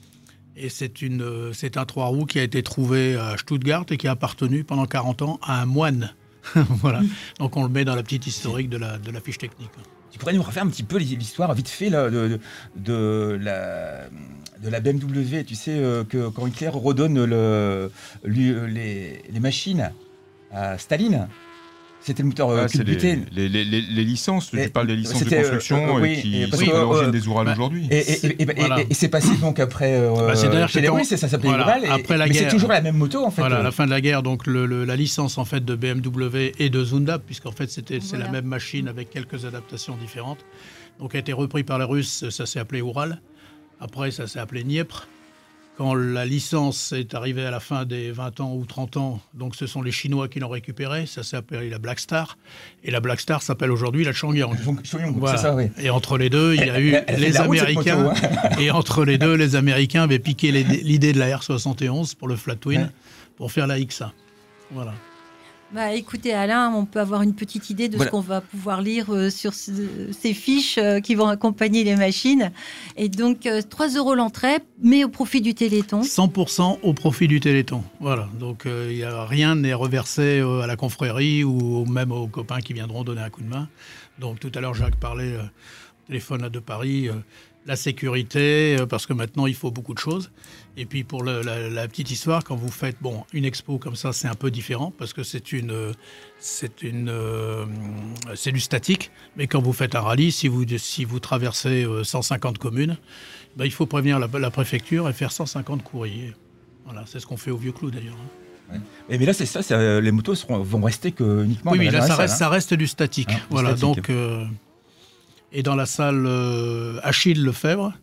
Et c'est une, euh, c'est un trois roues qui a été trouvé à Stuttgart et qui a appartenu pendant quarante ans à un moine. Voilà. Donc on le met dans la petite historique de la, de la fiche technique. Tu pourrais nous refaire un petit peu l'histoire vite fait là, de, de, de la, de la B M W. Tu sais euh, que quand Hitler redonne le, lui, les, les machines à Staline, c'était le moteur euh, Ah, c'est les, culbuté. les, les, les- les licences, Et tu parles des licences de c'était, euh, construction euh, oui, euh, qui et parce sont que, à l'origine euh, des Ourals bah, aujourd'hui. Et, et, et, et- Voilà. et- et c'est passé donc après euh, Bah, c'est-à-dire chez que les quand- Russes, ça s'appelait voilà, Ural. et- après la mais c'est guerre- toujours la même moto en fait. Voilà, à euh. la fin de la guerre, donc le- le- la licence en fait de B M W et de Zundap, puisqu'en fait c'était c'est Voilà. la même machine avec quelques adaptations différentes, donc a été repris par les Russes. Ça s'est appelé Ural. Après, ça s'est appelé Dniepr. Quand la licence est arrivée à la fin des vingt ans ou trente ans, donc ce sont les Chinois qui l'ont récupérée. Ça s'est appelé la Black Star. Et la Black Star s'appelle aujourd'hui la Changyang. Donc, Shoyong, Voilà. c'est ça, oui. Et entre les deux, il y a eu Elle- elle fait de les la route, cette Américains. moto, hein. Et entre les deux, les Américains avaient piqué les- l'idée de la R soixante et onze pour le Flat Twin, Ouais. pour faire la X A. Voilà. Bah, écoutez, Alain, on peut avoir une petite idée de Voilà. ce qu'on va pouvoir lire euh, sur ce- ces fiches euh, qui vont accompagner les machines. Et donc, euh, trois euros l'entrée, mais au profit du Téléthon. cent pour cent au profit du Téléthon. Voilà. Donc, euh, il y a rien n'est reversé euh, à la confrérie ou même aux copains qui viendront donner un coup de main. Donc, tout à l'heure, Jacques parlait euh, au téléphone là, de Paris. euh, la sécurité, euh, parce que maintenant, il faut beaucoup de choses. Et puis, pour le- la, la petite histoire, quand vous faites bon, une expo comme ça, c'est un peu différent, parce que c'est une, euh, c'est une, euh, c'est du statique. Mais quand vous faites un rallye, si vous, si vous traversez euh, cent cinquante communes, ben, il faut prévenir la, la préfecture et faire cent cinquante courriers. Voilà, c'est ce qu'on fait au Vieux Clou, d'ailleurs. Et mais là, c'est ça, c'est, euh, les motos seront, vont rester que uniquement Oui, dans oui, la là, ça salle, reste, hein. ça reste du statique. Hein, du Voilà, statique. donc... euh, et dans la salle euh, Achille Lefebvre,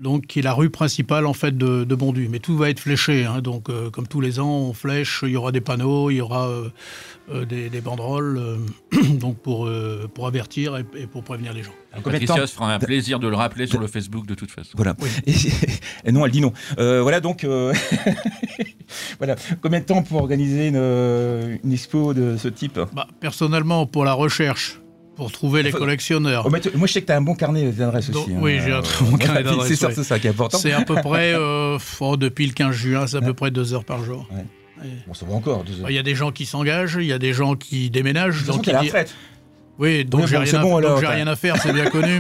donc qui est la rue principale en fait de, de Bondues. Mais tout va être fléché, hein, donc euh, comme tous les ans, on flèche, il y aura des panneaux, il y aura euh, euh, des, des banderoles, euh, donc pour, euh, pour avertir et, et pour prévenir les gens. Alors, combien de Patricia temps- se fera un plaisir de le rappeler sur le Facebook de toute façon. Voilà. Et, et non, elle dit non. Euh, voilà donc. euh, voilà. Combien de temps pour organiser une, euh, une expo de ce type? Bah, personnellement, pour la recherche, pour trouver les Faut- collectionneurs, Oh, mais tu- moi, je sais que tu as un bon carnet d'adresses Donc, aussi. hein. oui, j'ai un très bon Voilà, carnet d'adresses, C'est ça, oui. c'est ça qui est important. c'est à peu près, euh, oh, depuis le quinze juin, c'est à peu près deux heures par jour. Ouais. Et- Bon, ça va encore. deux heures. Il y a des gens qui s'engagent, il y a des gens qui déménagent. De toute façon, donc t'es à la ils disent- retraite. Oui, donc Oui, j'ai bon, rien, c'est à- bon, donc alors, j'ai t'as- rien à faire, c'est bien connu.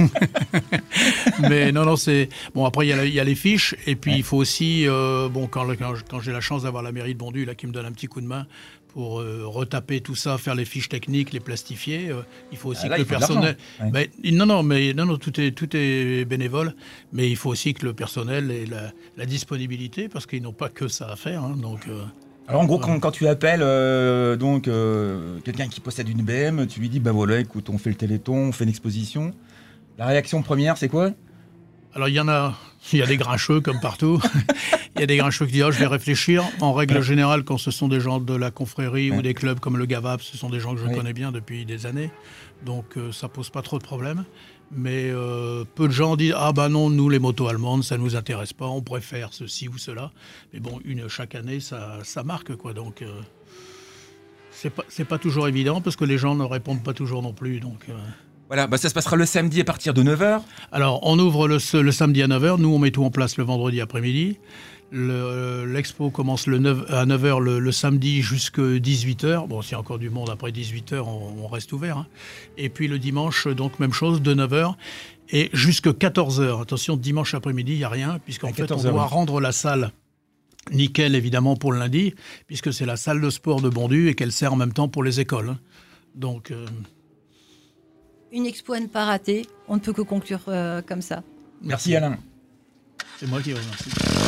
Mais non, non, c'est bon. Après, il y a la- il y, a les fiches, et puis Ouais. il faut aussi, euh, bon, quand, le- quand, quand j'ai la chance d'avoir la mairie de Bondues là qui me donne un petit coup de main pour euh, retaper tout ça, faire les fiches techniques, les plastifier, euh, il faut aussi Ah, là, que il le faut de personnel. l'argent. Ouais. Ben, non, non, mais non, non, tout est tout est bénévole, mais il faut aussi que le personnel ait la, la disponibilité parce qu'ils n'ont pas que ça à faire, hein, donc. euh, Alors en gros, Ouais. quand, quand tu appelles euh, donc euh, quelqu'un qui possède une B M, tu lui dis bah voilà, écoute, on fait le Téléthon, on fait une exposition. La réaction première, c'est quoi? Alors il y en a, il y a des grincheux comme partout. Il y a des grincheux qui disent oh, je vais réfléchir. En règle générale, quand ce sont des gens de la confrérie Ouais. ou des clubs comme le Gavap, ce sont des gens que je Oui. connais bien depuis des années, donc euh, ça pose pas trop de problèmes. Mais euh, peu de gens disent ah bah non, nous les motos allemandes ça nous intéresse pas, on préfère ceci ou cela. Mais bon, une chaque année ça, ça marque quoi, donc. Euh, c'est pas, c'est pas toujours évident parce que les gens ne répondent pas toujours non plus. Donc, euh. Voilà, bah ça se passera le samedi à partir de neuf heures. Alors, on ouvre le, ce- le samedi à neuf heures. Nous, on met tout en place le vendredi après-midi. Le- L'expo commence le neuf à neuf heures le, le samedi jusqu'à dix-huit heures. Bon, s'il y a encore du monde après dix-huit heures, on, on reste ouvert. hein. Et puis le dimanche, donc même chose, de neuf heures et jusqu'à quatorze heures. Attention, dimanche après-midi, il n'y a rien, puisqu'en À fait, on quatorze heures, doit oui. rendre la salle nickel, évidemment, pour le lundi, puisque c'est la salle de sport de Bondues et qu'elle sert en même temps pour les écoles. hein. Donc... euh, Une expo à ne pas rater. On ne peut que conclure euh, comme ça. Merci Alain. C'est moi qui vous remercie.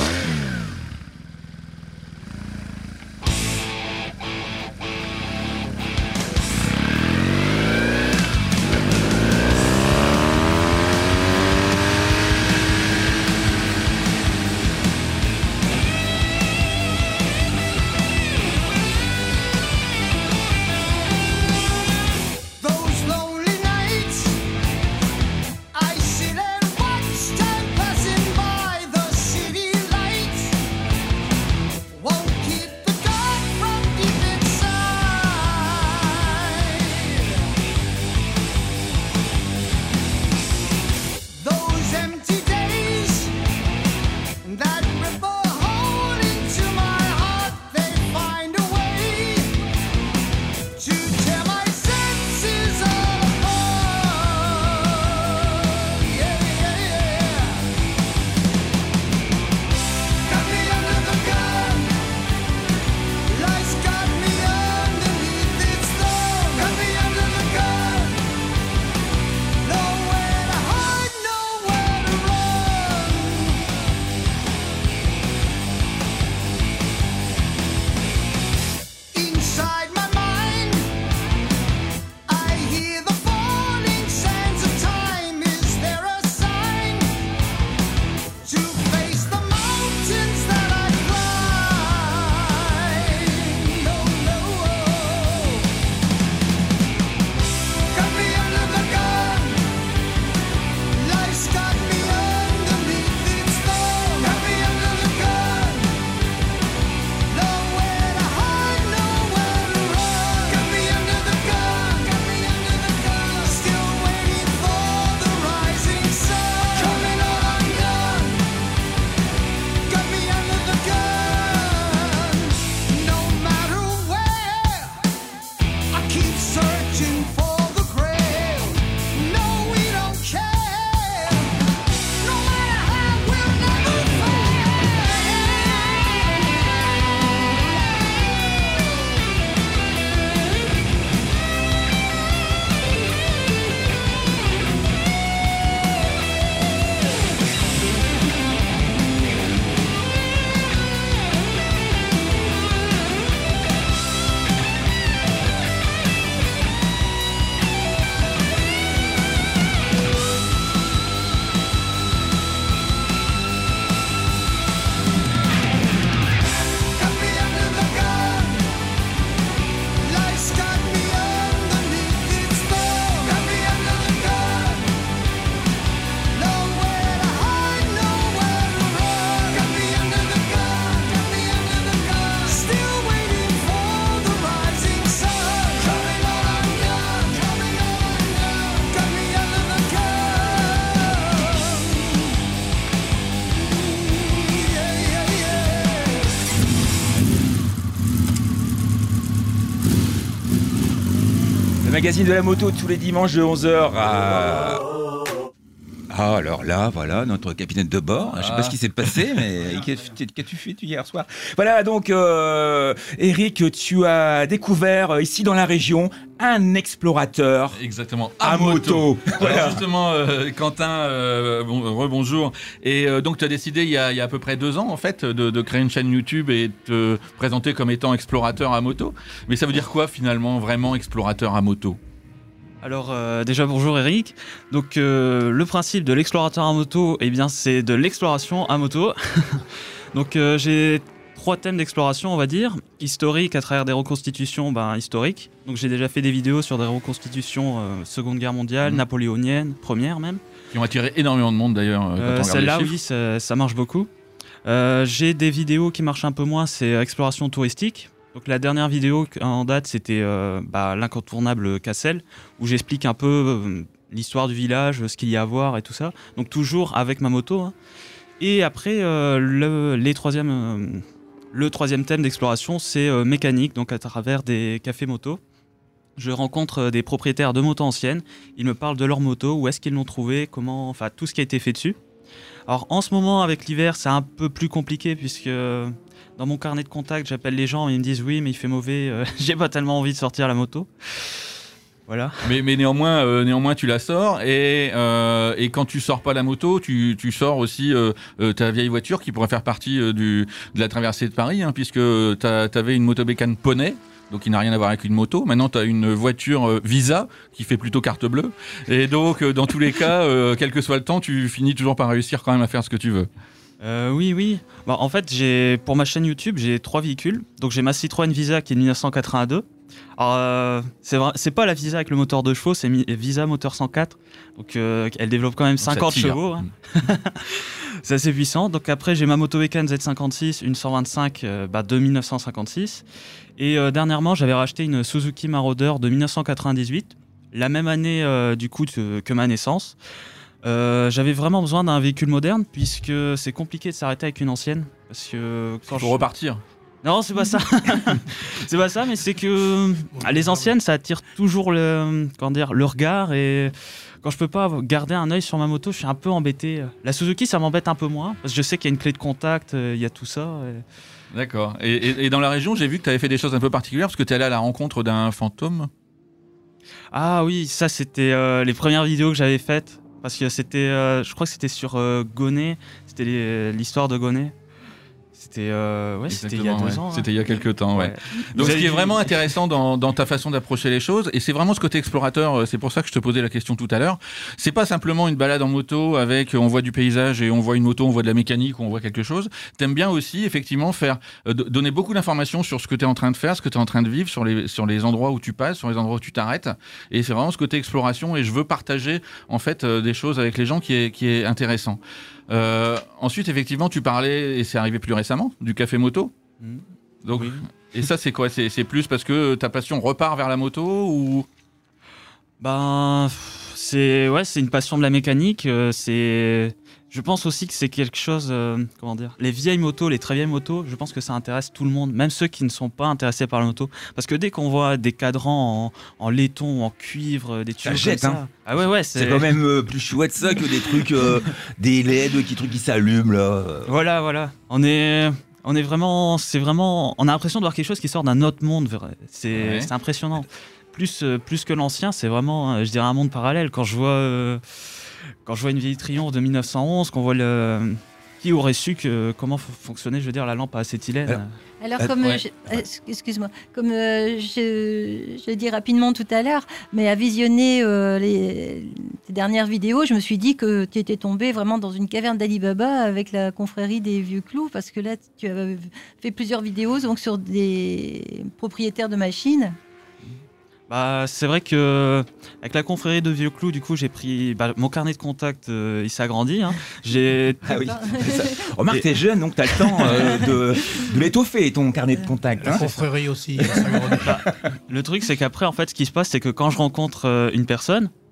Those lonely nights, I sit and watch time passing by. The city magazine de la moto tous les dimanches de onze heures à... Ah, alors là, voilà, notre capitaine de bord. Je sais pas ce qui s'est passé, mais qu'as- qu'as-tu fait tu, hier soir? Voilà, donc, euh, Eric, tu as découvert ici dans la région un explorateur Exactement. à moto. Voilà. Alors justement, euh, Quentin, euh, bon, rebonjour. Et euh, donc, tu as décidé il y, a, il y a à peu près deux ans, en fait, de, de créer une chaîne YouTube et de te présenter comme étant explorateur à moto. Mais ça veut dire quoi, finalement, vraiment explorateur à moto? Alors euh, déjà bonjour Eric. Donc euh, le principe de l'explorateur à moto, eh bien c'est de l'exploration à moto. Donc euh, j'ai trois thèmes d'exploration on va dire. Historique à travers des reconstitutions ben, historiques. Donc j'ai déjà fait des vidéos sur des reconstitutions euh, Seconde Guerre mondiale, mmh. napoléonienne, première même. Qui ont attiré énormément de monde d'ailleurs. Euh, euh, Celle-là oui ça, ça marche beaucoup. Euh, j'ai des vidéos qui marchent un peu moins, c'est exploration touristique. Donc la dernière vidéo en date, c'était euh, bah, l'incontournable Cassel, où j'explique un peu euh, l'histoire du village, ce qu'il y a à voir et tout ça. Donc toujours avec ma moto. Hein. Et après, euh, le, les troisième, euh, le troisième thème d'exploration, c'est euh, mécanique, donc à travers des cafés moto. Je rencontre euh, des propriétaires de motos anciennes. Ils me parlent de leur moto, où est-ce qu'ils l'ont trouvé, comment, enfin tout ce qui a été fait dessus. Alors en ce moment, avec l'hiver, c'est un peu plus compliqué puisque... Dans mon carnet de contact, j'appelle les gens et ils me disent oui, mais il fait mauvais, euh, j'ai pas tellement envie de sortir la moto. Voilà. Mais, mais néanmoins, euh, néanmoins, tu la sors et, euh, et quand tu sors pas la moto, tu, tu sors aussi euh, euh, ta vieille voiture qui pourrait faire partie euh, du, de la traversée de Paris, hein, puisque tu avais une motobécane Poney. Donc, qui n'a rien à voir avec une moto. Maintenant, tu as une voiture euh, Visa qui fait plutôt carte bleue. Et donc, euh, dans tous les cas, euh, quel que soit le temps, tu finis toujours par réussir quand même à faire ce que tu veux. Euh, oui, oui. Bah, en fait, j'ai pour ma chaîne YouTube, j'ai trois véhicules. Donc, j'ai ma Citroën Visa qui est de mille neuf cent quatre-vingt-deux. Alors, euh, c'est, vrai, c'est pas la Visa avec le moteur deux chevaux, c'est mi- Visa moteur cent quatre. Donc, euh, elle développe quand même cinquante chevaux. Hein. C'est assez puissant. Donc, après, j'ai ma Moto Bécane Z cinquante-six, une cent vingt-cinq euh, bah, de mille neuf cent cinquante-six. Et euh, dernièrement, j'avais racheté une Suzuki Marauder de mille neuf cent quatre-vingt-dixhuit, la même année euh, du coup que, que ma naissance. Euh, j'avais vraiment besoin d'un véhicule moderne puisque c'est compliqué de s'arrêter avec une ancienne parce que quand faut je... repartir. Non, c'est pas ça. C'est pas ça, mais c'est que les anciennes, ça attire toujours le, comment dire, le regard et quand je peux pas garder un œil sur ma moto, je suis un peu embêté. La Suzuki, ça m'embête un peu moins parce que je sais qu'il y a une clé de contact, il y a tout ça. Et... D'accord. Et, et, et dans la région, j'ai vu que tu avais fait des choses un peu particulières parce que tu es allé à la rencontre d'un fantôme. Ah oui, ça c'était euh, les premières vidéos que j'avais faites. Parce que c'était, euh, je crois que c'était sur euh, Gonnet, c'était les, l'histoire de Gonnet. C'était, euh, ouais, c'était il y a deux ouais. ans. C'était hein. il y a quelques temps, ouais. ouais. Donc, Vous ce qui est vu... vraiment intéressant dans, dans ta façon d'approcher les choses, et c'est vraiment ce côté explorateur, c'est pour ça que je te posais la question tout à l'heure, c'est pas simplement une balade en moto avec, on voit du paysage et on voit une moto, on voit de la mécanique, on voit quelque chose. T'aimes bien aussi, effectivement, faire, euh, donner beaucoup d'informations sur ce que tu es en train de faire, ce que tu es en train de vivre, sur les, sur les endroits où tu passes, sur les endroits où tu t'arrêtes. Et c'est vraiment ce côté exploration, et je veux partager, en fait, euh, des choses avec les gens qui est, qui est intéressant. Euh, ensuite, effectivement, tu parlais, et c'est arrivé plus récemment, du café moto. Mmh. Donc, oui. Et ça, c'est quoi? c'est, c'est plus parce que ta passion repart vers la moto ou... Ben, c'est, ouais, c'est une passion de la mécanique. Euh, c'est... Je pense aussi que c'est quelque chose, euh, comment dire, les vieilles motos, les très vieilles motos, je pense que ça intéresse tout le monde, même ceux qui ne sont pas intéressés par la moto. Parce que dès qu'on voit des cadrans en, en laiton, en cuivre, des tuyaux ça jette, comme hein. ça, ah ouais, ouais, c'est... c'est quand même euh, plus chouette ça que des trucs, euh, des L E D, des trucs qui s'allument là. Voilà, voilà. On est, on est vraiment, c'est vraiment, on a l'impression de voir quelque chose qui sort d'un autre monde. C'est, ouais. c'est impressionnant. Plus, euh, plus que l'ancien, c'est vraiment, je dirais, un monde parallèle. Quand je vois. Euh, Quand je vois une vieille Triumph de mille neuf cent onze, qu'on voit le... Qui aurait su que, comment fonctionnait, je veux dire, la lampe à acétylène. Alors, Alors euh, comme... Ouais. Je, excuse-moi. Comme euh, je, je l'ai dit rapidement tout à l'heure, mais à visionner euh, les, tes dernières vidéos, je me suis dit que tu étais tombé vraiment dans une caverne d'Ali Baba avec la confrérie des vieux clous, parce que là, tu as fait plusieurs vidéos donc, sur des propriétaires de machines. Bah, c'est vrai que avec la confrérie de Vieux Clous, du coup, j'ai pris bah, mon carnet de contact, euh, il s'est agrandi. Hein. J'ai... Ah oui. Remarque, t'es jeune, donc t'as le temps euh, de, de l'étoffer ton carnet de contact. La hein. confrérie aussi. Ça bah, le truc, c'est qu'après, en fait, ce qui se passe, c'est que quand je rencontre euh, une personne,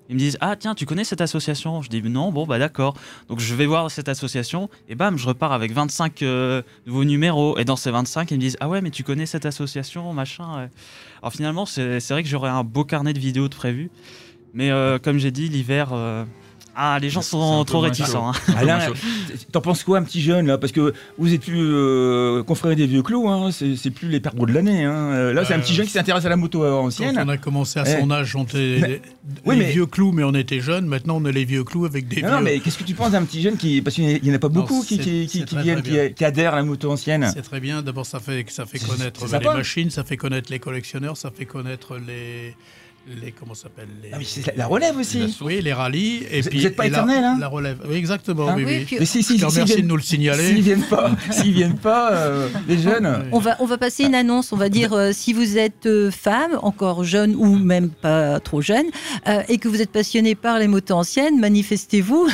Ils me disent ah tiens tu connais cette association? Je dis non, bon bah d'accord. Donc je vais voir cette association et bam je repars avec vingt-cinq euh, nouveaux numéros et dans ces vingt-cinq ils me disent ah ouais mais tu connais cette association machin. Ouais. Alors finalement c'est, c'est vrai que j'aurais un beau carnet de vidéos de prévu, mais euh, comme j'ai dit l'hiver euh, ah les gens sont trop réticents. Hein. Alain, t'en penses quoi un petit jeune là? Parce que vous êtes plus euh, confrères des vieux clous, hein. c'est, c'est plus les perdreaux de l'année. Hein. Là c'est euh, un petit jeune qui s'intéresse à la moto ancienne. Quand on a commencé à son eh. âge, on était mais, les, oui, les mais... vieux clous, mais on était jeunes. Maintenant on est les vieux clous avec des non, vieux. Non mais qu'est-ce que tu penses d'un petit jeune qui, parce qu'il n'y en a pas beaucoup non, qui, qui, qui, qui viennent, qui, qui adhèrent à la moto ancienne. C'est très bien. D'abord ça fait ça fait connaître les machines, ça fait connaître les collectionneurs, ça fait connaître les les comment ça s'appelle les... Ah mais c'est la, la relève aussi. Oui, les rallyes et vous, puis vous êtes pas éternel la, hein. La relève. Oui, exactement. Ah, oui, oui. Puis... Mais si, si, si, merci viennent, de nous le signaler. S'ils viennent pas, s'ils viennent pas, euh, les jeunes. On va on va passer une annonce. On va dire euh, si vous êtes euh, femme, encore jeune ou même pas trop jeune, euh, et que vous êtes passionné par les motos anciennes, manifestez-vous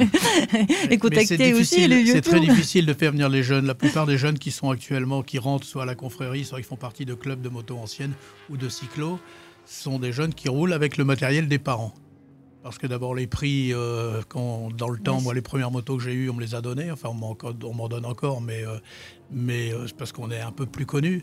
et contactez aussi les vieux. C'est très difficile de faire venir les jeunes. La plupart des jeunes qui sont actuellement qui rentrent soit à la confrérie, soit qui font partie de clubs de motos anciennes ou de cyclos. Sont des jeunes qui roulent avec le matériel des parents. Parce que d'abord, les prix, euh, quand, dans le temps, oui, moi, les premières motos que j'ai eues, on me les a données. Enfin, on m'en, on m'en donne encore, mais, euh, mais euh, c'est parce qu'on est un peu plus connus.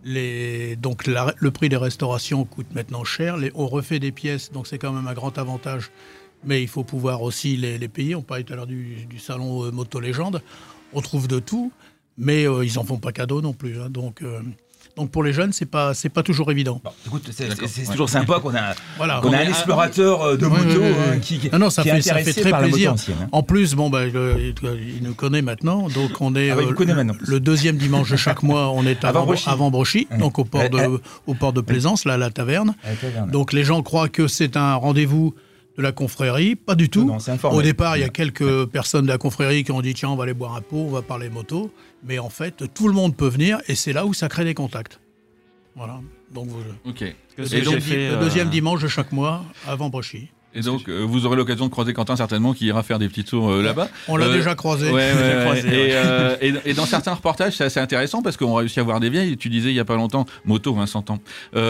Les, donc, la, le prix des restaurations coûte maintenant cher. Les, on refait des pièces, donc c'est quand même un grand avantage. Mais il faut pouvoir aussi les, les payer. On parlait tout à l'heure du, du salon euh, Moto Légende. On trouve de tout, mais euh, ils n'en font pas cadeau non plus. Hein, donc... Euh, Donc pour les jeunes, c'est pas c'est pas toujours évident. Bon, écoute, c'est, c'est, c'est ouais. toujours sympa qu'on a voilà, qu'on a un explorateur de moto ouais, ouais, ouais. qui, qui, non, non, ça qui fait, est intéressé ça fait très par plaisir. La moto ancienne, hein. En plus, bon bah il, il nous connaît maintenant, donc on est ah, bah, euh, le, le deuxième dimanche de chaque mois, on est avant Brochy, avant Brochy ouais. donc au port de euh, au port de Plaisance, là à la taverne. taverne. Donc les gens croient que c'est un rendez-vous de la confrérie, pas du tout. Non, non, au départ, il y a quelques personnes de la confrérie qui ont dit tiens, on va aller boire un pot, on va parler moto, mais en fait, tout le monde peut venir et c'est là où ça crée des contacts. Voilà. Donc, vous, ok. Le deuxième, fait, le deuxième euh... dimanche de chaque mois, avant Brochy. Et donc, euh, vous aurez l'occasion de croiser Quentin certainement qui ira faire des petits tours euh, là-bas. On l'a euh, déjà croisé. Ouais, ouais, ouais, croisé, et, ouais. euh, et, et dans certains reportages, c'est assez intéressant parce qu'on réussit à voir des vieilles. Tu disais il n'y a pas longtemps, moto, hein, cent ans,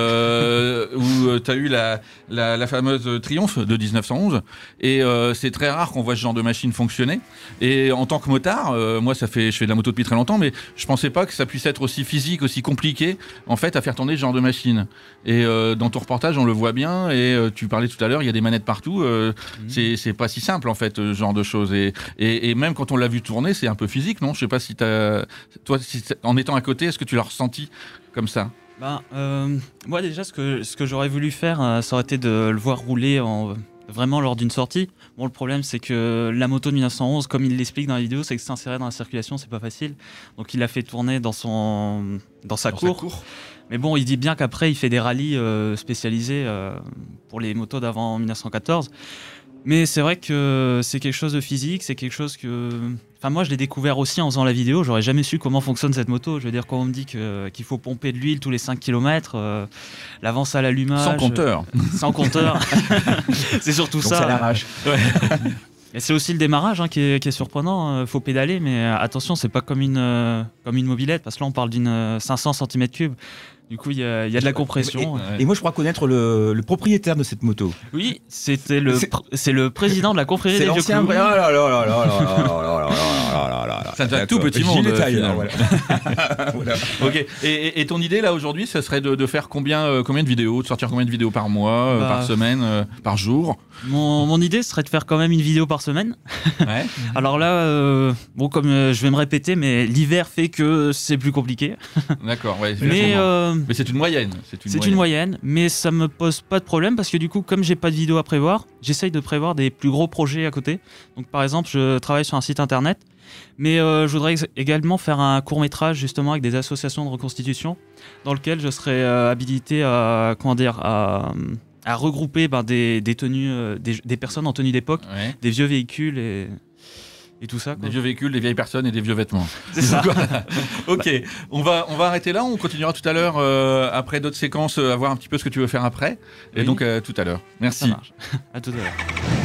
euh, où tu as eu la, la, la fameuse Triumph de dix-neuf cent onze. Et euh, c'est très rare qu'on voit ce genre de machine fonctionner. Et en tant que motard, euh, moi, ça fait, je fais de la moto depuis très longtemps, mais je pensais pas que ça puisse être aussi physique, aussi compliqué, en fait, à faire tourner ce genre de machine. Et euh, dans ton reportage, on le voit bien. Et euh, tu parlais tout à l'heure, il y a des manettes partout. Euh, C'est, c'est pas si simple en fait, ce genre de choses. Et, et, et même quand on l'a vu tourner, c'est un peu physique, non? Je sais pas si t'as, toi, si en étant à côté, est-ce que tu l'as ressenti comme ça? Ben, euh, moi déjà, ce que, ce que j'aurais voulu faire, ça aurait été de le voir rouler en, vraiment lors d'une sortie. Bon, le problème, c'est que la moto de dix-neuf cent onze, comme il l'explique dans la vidéo, c'est que s'insérer dans la circulation, c'est pas facile. Donc il l'a fait tourner dans, son, dans sa dans cour. Sa cour. Mais bon, il dit bien qu'après, il fait des rallyes euh, spécialisés euh, pour les motos d'avant dix-neuf cent quatorze. Mais c'est vrai que c'est quelque chose de physique, c'est quelque chose que... Enfin, moi, je l'ai découvert aussi en faisant la vidéo. J'aurais jamais su comment fonctionne cette moto. Je veux dire, quand on me dit que, qu'il faut pomper de l'huile tous les cinq kilomètres, euh, l'avance à l'allumage... Sans compteur. Euh, sans compteur. C'est surtout donc ça. Ça l'arrache. Ouais. Et c'est aussi le démarrage hein, qui, est, qui est surprenant. Il faut pédaler, mais attention, c'est pas comme une, euh, comme une mobilette, parce que là, on parle d'une cinq cents centimètres cubes. Du coup, il y, y a de la compression. Et, et, et moi, je crois connaître le, le propriétaire de cette moto. Oui, c'était le, c'est, pr- c'est le président de la confrérie des vieux clous. Oh là là là là là là là là là. C'est un tout petit monde. Voilà. Voilà. Ok. Et, et, et ton idée là aujourd'hui, ça serait de, de faire combien, euh, combien de vidéos, de sortir combien de vidéos par mois, euh, bah, par semaine, euh, par jour? Mon, mon idée serait de faire quand même une vidéo par semaine. Ouais. Alors là, euh, bon, comme euh, je vais me répéter, mais l'hiver fait que c'est plus compliqué. D'accord. Ouais. Mais euh, Mais c'est une moyenne. C'est, une, c'est moyenne. une moyenne, mais ça me pose pas de problème parce que du coup, comme j'ai pas de vidéo à prévoir, j'essaye de prévoir des plus gros projets à côté. Donc par exemple, je travaille sur un site internet, mais euh, je voudrais ex- également faire un court métrage justement avec des associations de reconstitution, dans lequel je serais euh, habilité à comment dire à, à regrouper ben, des, des tenues, euh, des, des personnes en tenue d'époque, ouais. des vieux véhicules et Et tout ça, quoi. Des vieux véhicules, des vieilles personnes et des vieux vêtements. C'est ça. Ok, on va, on va arrêter là. On continuera tout à l'heure, euh, après d'autres séquences, euh, à voir un petit peu ce que tu veux faire après. Et oui. donc, euh, tout à l'heure. Merci. Ça marche. À tout à l'heure.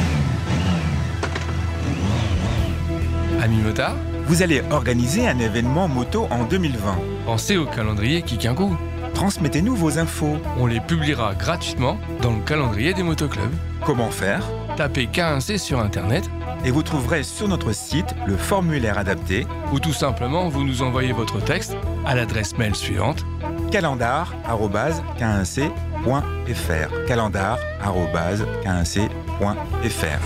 Amis motards, vous allez organiser un événement moto en deux mille vingt. Pensez au calendrier Kikinkou. Transmettez-nous vos infos. On les publiera gratuitement dans le calendrier des motoclubs. Comment faire? Tapez K un C sur Internet et vous trouverez sur notre site le formulaire adapté, ou tout simplement vous nous envoyez votre texte à l'adresse mail suivante calendar arobase k un c point f r calendar arobase k un c point f r.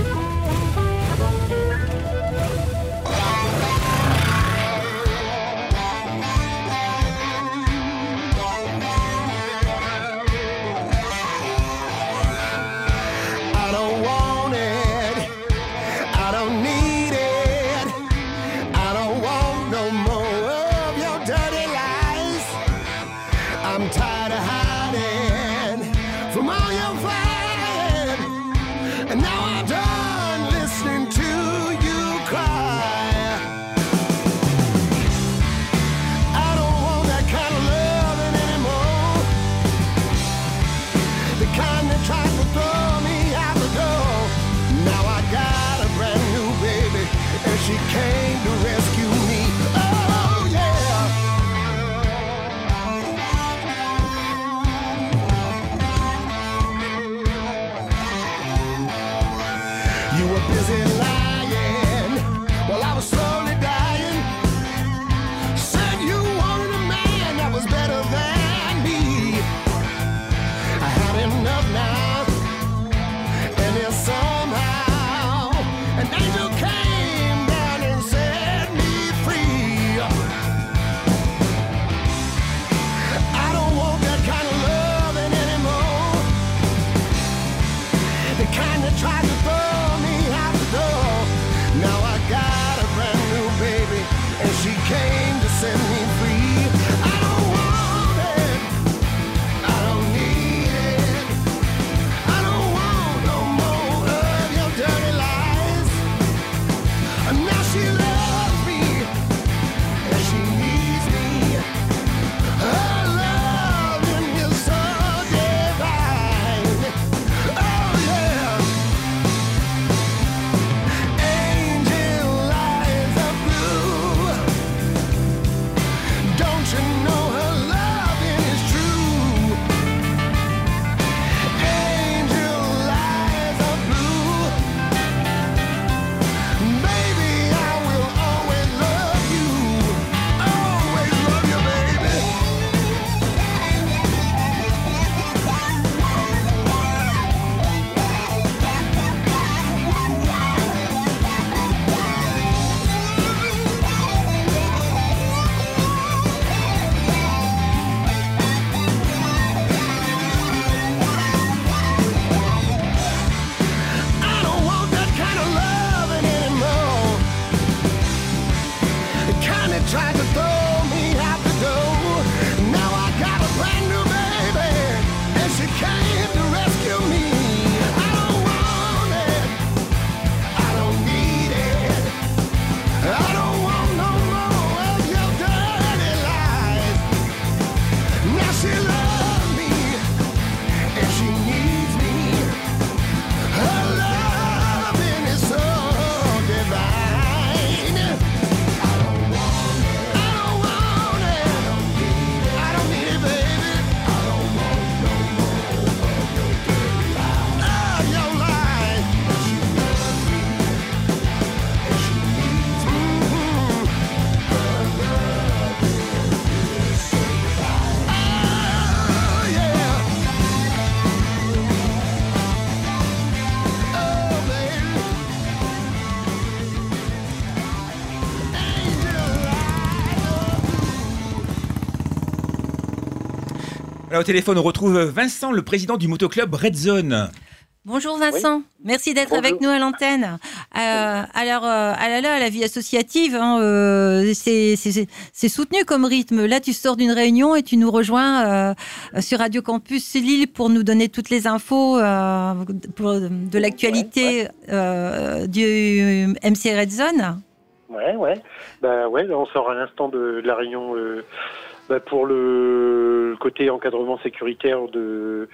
Là, au téléphone, on retrouve Vincent, le président du motoclub Red Zone. Bonjour Vincent, oui. Merci d'être Bonjour. Avec nous à l'antenne. Euh, alors, euh, ah là là, la vie associative, hein, euh, c'est, c'est, c'est soutenu comme rythme. Là, tu sors d'une réunion et tu nous rejoins euh, sur Radio Campus Lille pour nous donner toutes les infos euh, pour, de l'actualité ouais, ouais. Euh, du M C Red Zone. Ouais, ouais. Bah ouais, on sort à l'instant de, de la réunion euh, bah pour le côté encadrement sécuritaire de...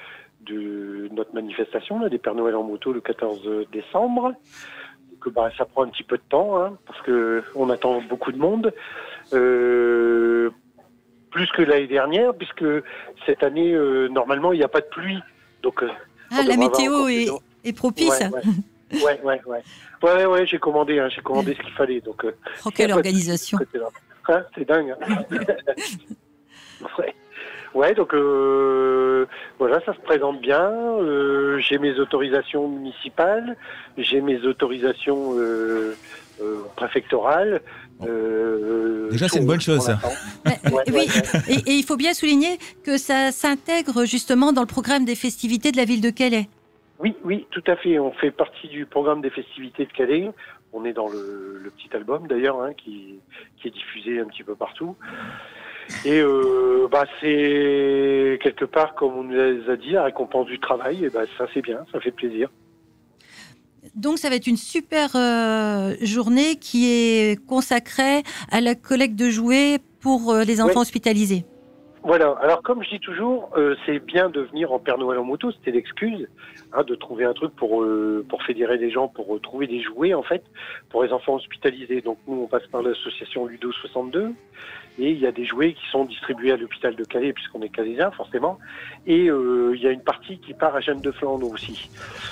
de notre manifestation là, des Pères Noël en moto le quatorze décembre. Que, bah, ça prend un petit peu de temps hein, parce qu'on attend beaucoup de monde. Euh, plus que l'année dernière, puisque cette année, euh, normalement, il n'y a pas de pluie. Donc, euh, ah, la météo est, est propice. Ouais, ouais, ouais. Ouais, ouais, ouais, ouais j'ai commandé, hein, j'ai commandé ce qu'il fallait. Donc, euh, oh, quelle organisation. Hein, c'est dingue. Hein. ouais. ouais, donc euh, voilà, ça se présente bien. Euh, j'ai mes autorisations municipales, j'ai mes autorisations euh, euh, préfectorales. Euh, Déjà, c'est une bonne chose, ça. Ouais, ouais, oui, ouais. Et, et il faut bien souligner que ça s'intègre justement dans le programme des festivités de la ville de Calais. Oui, oui, tout à fait. On fait partie du programme des festivités de Calais. On est dans le, le petit album, d'ailleurs, hein, qui, qui est diffusé un petit peu partout. Et euh, bah, c'est quelque part, comme on nous a dit, la récompense du travail. Et bah, ça, c'est bien, ça fait plaisir. Donc, ça va être une super euh, journée qui est consacrée à la collecte de jouets pour euh, les enfants ouais. hospitalisés. Voilà. Alors, comme je dis toujours, euh, c'est bien de venir en Père Noël en moto. C'était l'excuse, hein, de trouver un truc pour euh, pour fédérer des gens, pour euh, trouver des jouets, en fait, pour les enfants hospitalisés. Donc, nous, on passe par l'association Ludo soixante-deux. Et il y a des jouets qui sont distribués à l'hôpital de Calais, puisqu'on est calaisien, forcément. Et euh, il y a une partie qui part à Jeanne de Flandre aussi.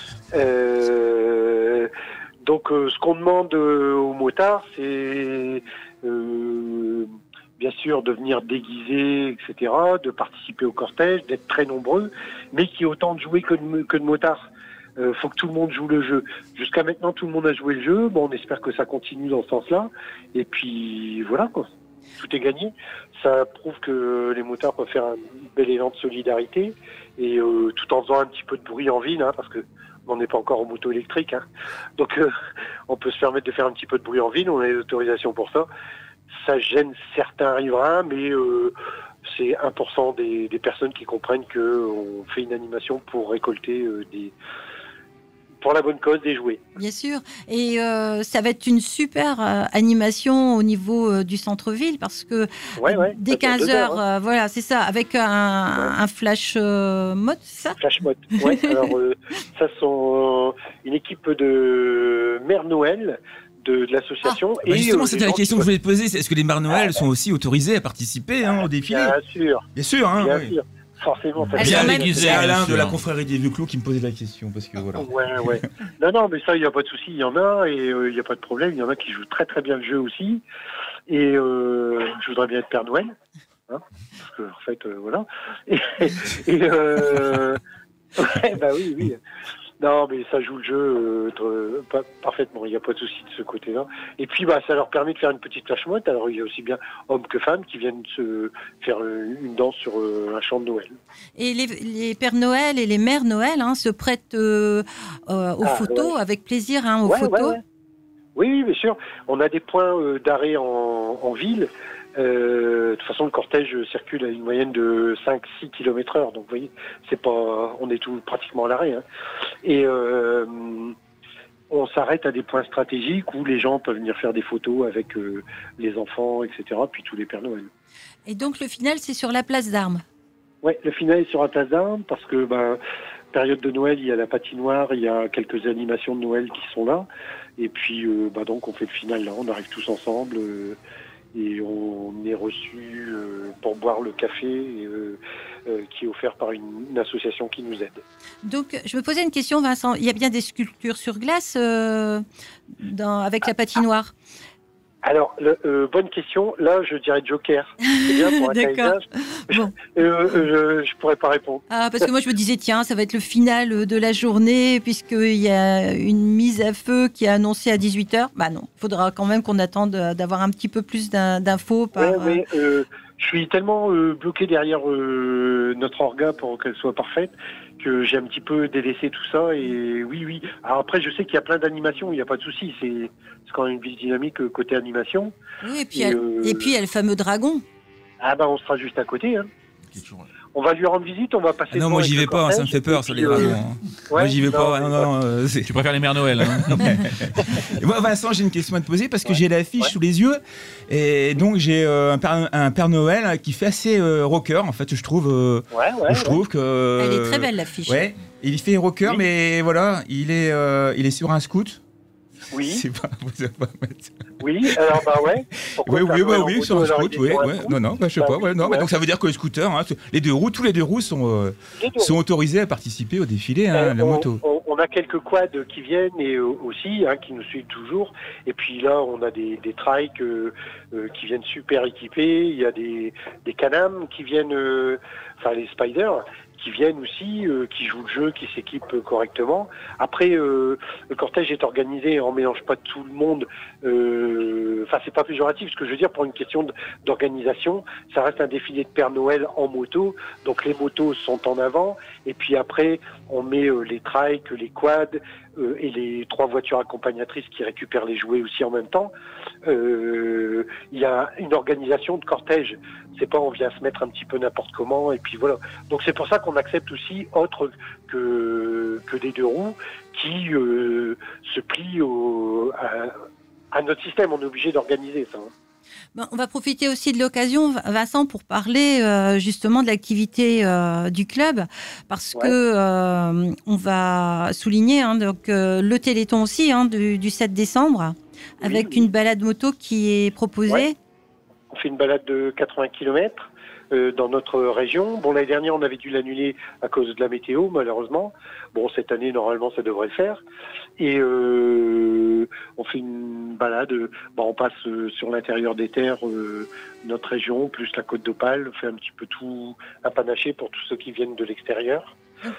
Euh, donc euh, ce qu'on demande euh, aux motards, c'est euh, bien sûr de venir déguiser, et cetera, de participer au cortège, d'être très nombreux, mais qu'il y ait autant de jouets que de, que de motards. Euh, faut que tout le monde joue le jeu. Jusqu'à maintenant, tout le monde a joué le jeu. Bon, on espère que ça continue dans ce sens-là. Et puis voilà, quoi. Tout est gagné. Ça prouve que les motards peuvent faire un bel élan de solidarité, et euh, tout en faisant un petit peu de bruit en ville, hein, parce que on n'est pas encore en moto électrique, hein. Donc euh, on peut se permettre de faire un petit peu de bruit en ville, on a les autorisations pour ça. Ça gêne certains riverains, mais euh, c'est un pour cent des, des personnes qui comprennent qu'on fait une animation pour récolter euh, des... pour la bonne cause, des jouets. Bien sûr. Et euh, ça va être une super euh, animation au niveau euh, du centre-ville, parce que ouais, ouais, dès quinze heures, hein. euh, voilà, c'est ça, avec un, ouais. un flash euh, mode, c'est ça ? Flash mode, oui. Alors, euh, ça sont euh, une équipe de Mère Noël de, de l'association. Ah, et bah justement, euh, c'était la question que je voulais te poser. Est-ce que les Mères Noël ah, sont aussi autorisées à participer hein, au défilé ? Bien sûr. Bien sûr, hein, Bien oui. sûr. Forcément. Bien déguisé. C'est Alain de la confrérie des Vieux Clous qui me posait la question, parce que voilà. Ouais, ouais. Non, non, mais ça, il n'y a pas de souci. Il y en a, et il euh, n'y a pas de problème. Il y en a qui jouent très, très bien le jeu aussi. Et euh, je voudrais bien être Père Noël. Hein, parce que, en fait, euh, voilà. Et, et euh, ouais, bah oui, oui. Non, mais ça joue le jeu euh, de, pas, parfaitement. Il n'y a pas de souci de ce côté-là. Et puis, bah, ça leur permet de faire une petite flash mob. Alors, il y a aussi bien hommes que femmes qui viennent se faire une danse sur euh, un chant de Noël. Et les, les Pères Noël et les Mères Noël hein, se prêtent euh, euh, aux ah, photos, ouais. avec plaisir, hein, aux ouais, photos. Ouais, ouais. Oui, oui, bien sûr. On a des points euh, d'arrêt en, en ville. Euh, de toute façon, le cortège circule à une moyenne de cinq à six kilomètres heure. Donc, vous voyez, c'est pas, on est tout pratiquement à l'arrêt. Hein. Et euh, on s'arrête à des points stratégiques où les gens peuvent venir faire des photos avec euh, les enfants, et cetera, puis tous les Pères Noël. Et donc, le final, c'est sur la place d'Armes ? Oui, le final est sur la place d'Armes parce que, ben, période de Noël, il y a la patinoire, il y a quelques animations de Noël qui sont là. Et puis, euh, ben, donc, on fait le final là, on arrive tous ensemble. Euh, Et on est reçu euh, pour boire le café euh, euh, qui est offert par une, une association qui nous aide. Donc, je me posais une question, Vincent. Il y a bien des sculptures sur glace euh, dans, avec la patinoire ? Alors, le, euh, bonne question. Là, je dirais Joker. C'est bien pour un D'accord. Bon. Euh, euh, je ne pourrais pas répondre. Ah, parce que moi, je me disais, tiens, ça va être le final de la journée, puisqu'il y a une mise à feu qui est annoncée à dix-huit heures. Bah non, il faudra quand même qu'on attende d'avoir un petit peu plus d'infos. Par... Ouais, mais, euh, je suis tellement euh, bloqué derrière euh, notre orga pour qu'elle soit parfaite que j'ai un petit peu délaissé tout ça. Et oui, oui. Alors après, je sais qu'il y a plein d'animations, il n'y a pas de souci. C'est quand même une ville dynamique côté animation. Oui, et puis, et, euh... et puis il y a le fameux dragon. Ah ben, on sera juste à côté. Hein. On va lui rendre visite, on va passer... Ah non, moi j'y vais pas, ça me fait peur sur les dragons. Euh... Hein. Ouais, moi j'y vais non, pas, non, non, euh, tu préfères les Mères Noël. Hein. Et moi, Vincent, j'ai une question à te poser parce que ouais. j'ai l'affiche ouais. sous les yeux. Et donc j'ai euh, un, père, un Père Noël qui fait assez euh, rocker, en fait, je trouve. Euh, ouais, ouais, je trouve ouais. que... Elle est très belle l'affiche. Ouais, il fait rocker, oui. mais voilà, il est, euh, il est sur un scoot. Oui. C'est pas, vous pas Oui, alors bah ouais. Oui, oui, bah, oui, sur un scooter, oui. Ouais. Non, non, bah, je sais bah, pas. Ouais, non, ouais. Bah, donc ça veut dire que le scooter, hein, les deux roues, tous les deux roues sont, euh, deux sont roues. autorisés à participer au défilé, hein, la on, moto. On, on a quelques quads qui viennent et euh, aussi, hein, qui nous suivent toujours. Et puis là, on a des, des trikes euh, euh, qui viennent super équipés. Il y a des, des Can-Am qui viennent, euh, enfin les Spiders, qui viennent aussi, euh, qui jouent le jeu, qui s'équipent euh, correctement. Après, euh, le cortège est organisé, on mélange pas tout le monde. Euh, enfin, c'est pas péjoratif, ce que je veux dire, pour une question d'organisation, ça reste un défilé de Père Noël en moto, donc les motos sont en avant, et puis après, on met euh, les trikes, les quads, euh, et les trois voitures accompagnatrices qui récupèrent les jouets aussi en même temps. Euh, il y a une organisation de cortège. C'est pas on vient se mettre un petit peu n'importe comment et puis voilà. Donc c'est pour ça qu'on accepte aussi autre que que des deux roues qui euh, se plient au, à, à notre système. On est obligé d'organiser ça. Hein. Bon, on va profiter aussi de l'occasion, Vincent, pour parler euh, justement de l'activité euh, du club, parce ouais. que euh, on va souligner hein, donc euh, le Téléthon aussi hein, du, du sept décembre, avec oui, oui. une balade moto qui est proposée. Ouais. On fait une balade de quatre-vingts kilomètres euh, dans notre région. Bon, l'année dernière, on avait dû l'annuler à cause de la météo, malheureusement. Bon, cette année, normalement, ça devrait le faire. Et euh, on fait une balade. Bon, on passe euh, sur l'intérieur des terres, euh, notre région, plus la Côte d'Opale. On fait un petit peu tout un panaché pour tous ceux qui viennent de l'extérieur.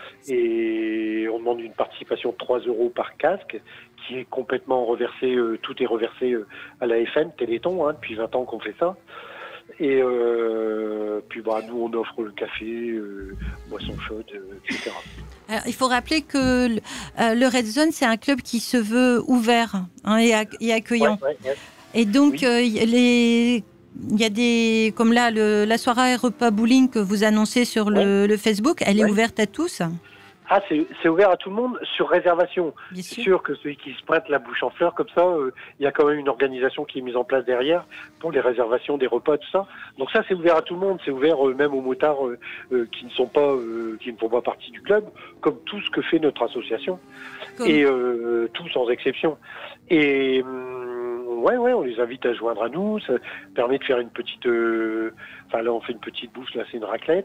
Et on demande une participation de trois euros par casque, qui est complètement reversé, euh, tout est reversé euh, à la F N, Téléthon, hein, depuis vingt ans qu'on fait ça. Et euh, puis bah, nous, on offre le café, euh, boisson chaude, euh, et cetera. Alors, il faut rappeler que le, euh, le Red Zone, c'est un club qui se veut ouvert hein, et, ac- et accueillant. Ouais, ouais, ouais. Et donc, oui. euh, les... il y a des, comme là, le, la soirée repas bowling que vous annoncez sur le, ouais. le Facebook, elle est ouais. ouverte à tous ? Ah, c'est, c'est ouvert à tout le monde sur réservation. Bien c'est sûr. sûr que celui qui se prête la bouche en fleurs comme ça, euh, il y a quand même une organisation qui est mise en place derrière pour les réservations des repas, tout ça. Donc ça, c'est ouvert à tout le monde. C'est ouvert euh, même aux motards euh, euh, qui ne sont pas, euh, qui ne font pas partie du club, comme tout ce que fait notre association. Comme... Et euh, tout sans exception. Et hum, ouais, ouais, on les invite à joindre à nous. Ça permet de faire une petite. Euh, enfin là, on fait une petite bouffe. Là, c'est une raclette.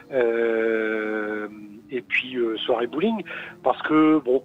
Euh, et puis euh, soirée bowling, parce que bon,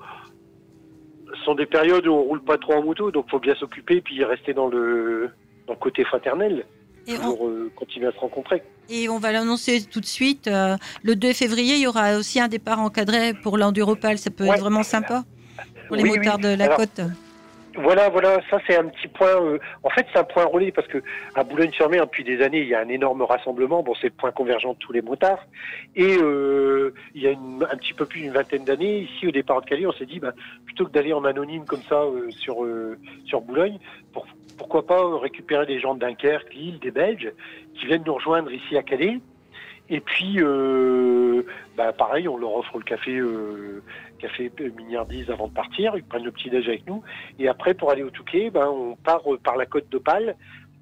ce sont des périodes où on roule pas trop en moto, donc faut bien s'occuper et puis rester dans le dans le côté fraternel. Et pour on... euh, continuer à se rencontrer. Et on va l'annoncer tout de suite. Euh, le deux février, il y aura aussi un départ encadré pour l'Enduropal. Ça peut ouais. être vraiment sympa pour les oui, motards oui. de la Alors, côte. Voilà, voilà, ça c'est un petit point. Euh, en fait, c'est un point relais parce que à Boulogne-sur-Mer, depuis des années, il y a un énorme rassemblement. Bon, c'est le point convergent de tous les motards. Et euh, il y a une, un petit peu plus d'une vingtaine d'années, ici au départ de Calais, on s'est dit, bah, plutôt que d'aller en anonyme comme ça euh, sur euh, sur Boulogne, pour, pourquoi pas récupérer des gens de Dunkerque, Lille, des Belges, qui viennent nous rejoindre ici à Calais. Et puis, euh, bah, pareil, on leur offre le café, euh, café Mignardise avant de partir. Ils prennent le petit-déj avec nous. Et après, pour aller au Touquet, ben, on part par la Côte d'Opale.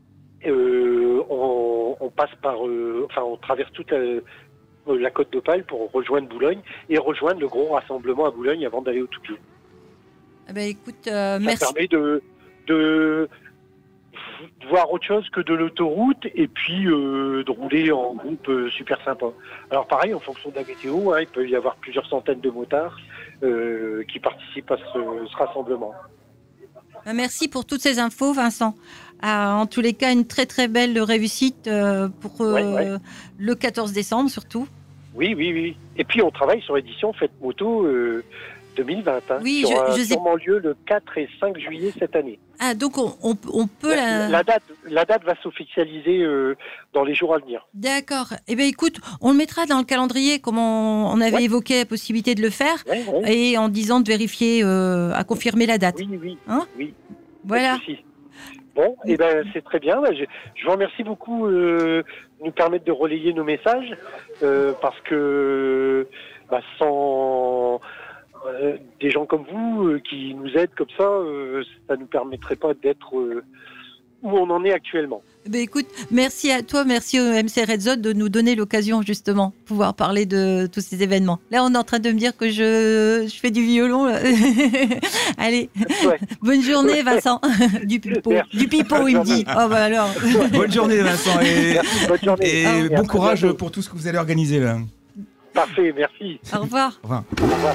Euh, on, on passe par, euh, enfin, on traverse toute la, la Côte d'Opale pour rejoindre Boulogne et rejoindre le gros rassemblement à Boulogne avant d'aller au Touquet. Eh ben, écoute, euh, Ça merci. permet de, de voir autre chose que de l'autoroute et puis euh, de rouler en groupe euh, super sympa. Alors pareil, en fonction de la météo, hein, il peut y avoir plusieurs centaines de motards euh, qui participent à ce, ce rassemblement. Merci pour toutes ces infos, Vincent. Ah, en tous les cas, une très très belle réussite euh, pour euh, ouais, ouais. le quatorze décembre surtout. Oui, oui, oui. Et puis on travaille sur l'édition Fête Moto euh, deux mille vingt, hein, oui, qui aura je, je sûrement sais... lieu le quatre et cinq juillet cette année. Ah, donc on, on, on peut la... la... La date, la date va s'officialiser euh, dans les jours à venir. D'accord. Eh bien, écoute, on le mettra dans le calendrier, comme on, on avait ouais. évoqué la possibilité de le faire, ouais, ouais. et en disant de vérifier, euh, à confirmer la date. Oui, oui, hein oui. Voilà. Bon, et eh ben c'est très bien. Je, je vous remercie beaucoup euh, de nous permettre de relayer nos messages, euh, parce que bah, sans... Euh, des gens comme vous euh, qui nous aident comme ça, euh, ça ne nous permettrait pas d'être euh, où on en est actuellement. Ben écoute, merci à toi, merci au M C Red Zone de nous donner l'occasion justement de pouvoir parler de tous ces événements. Là, on est en train de me dire que je, je fais du violon. Là. Allez, ouais. Bonne journée ouais. Vincent. Du pipeau, merci. Du pipeau, il me dit. Oh bah alors. Bonne journée Vincent et, merci, bonne journée. et ah, bon courage bientôt. Pour tout ce que vous allez organiser là. Parfait, merci. Au revoir. Au revoir. Au revoir.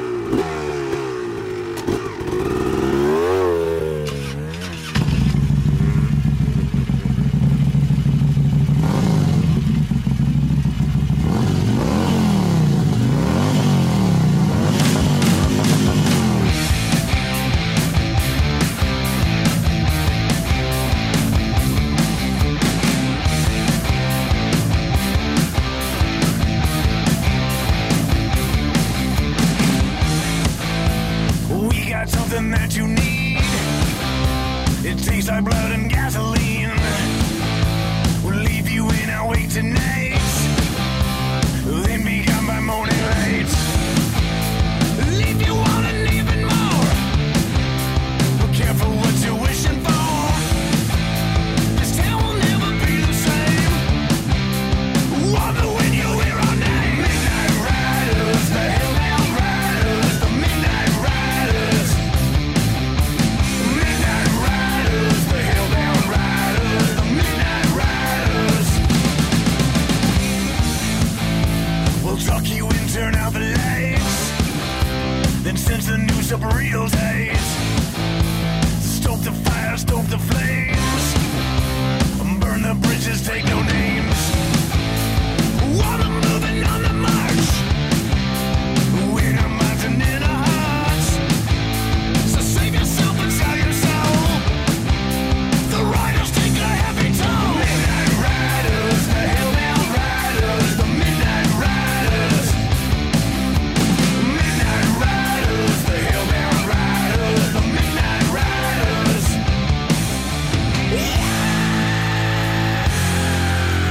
Allô ?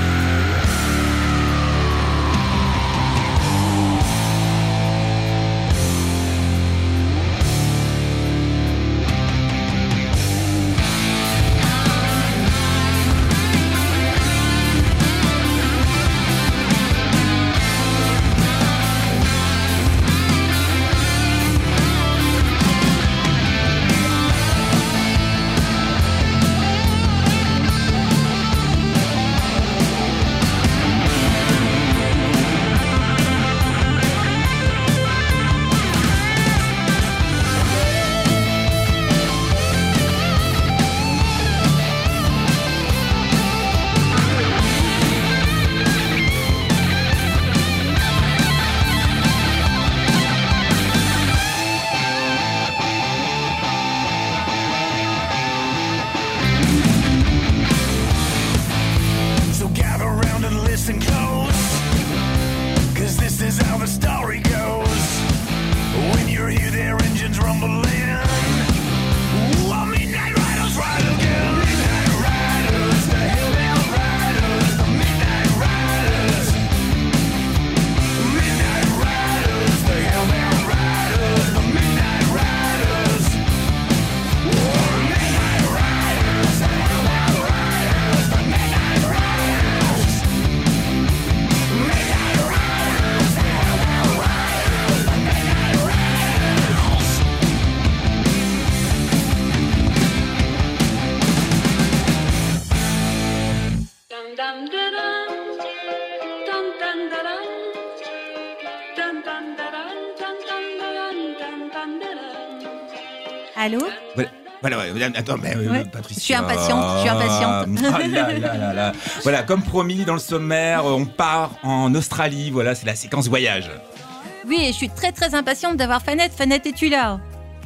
Voilà. Voilà, ouais, attends, mais euh, ouais. Patricia. Je suis impatiente, je suis impatiente. Ah, là, là, là, là. Voilà, comme promis dans le sommaire, on part en Australie. Voilà, c'est la séquence voyage. Oui, et je suis très très impatiente d'avoir Fanette. Fanette, es-tu là ?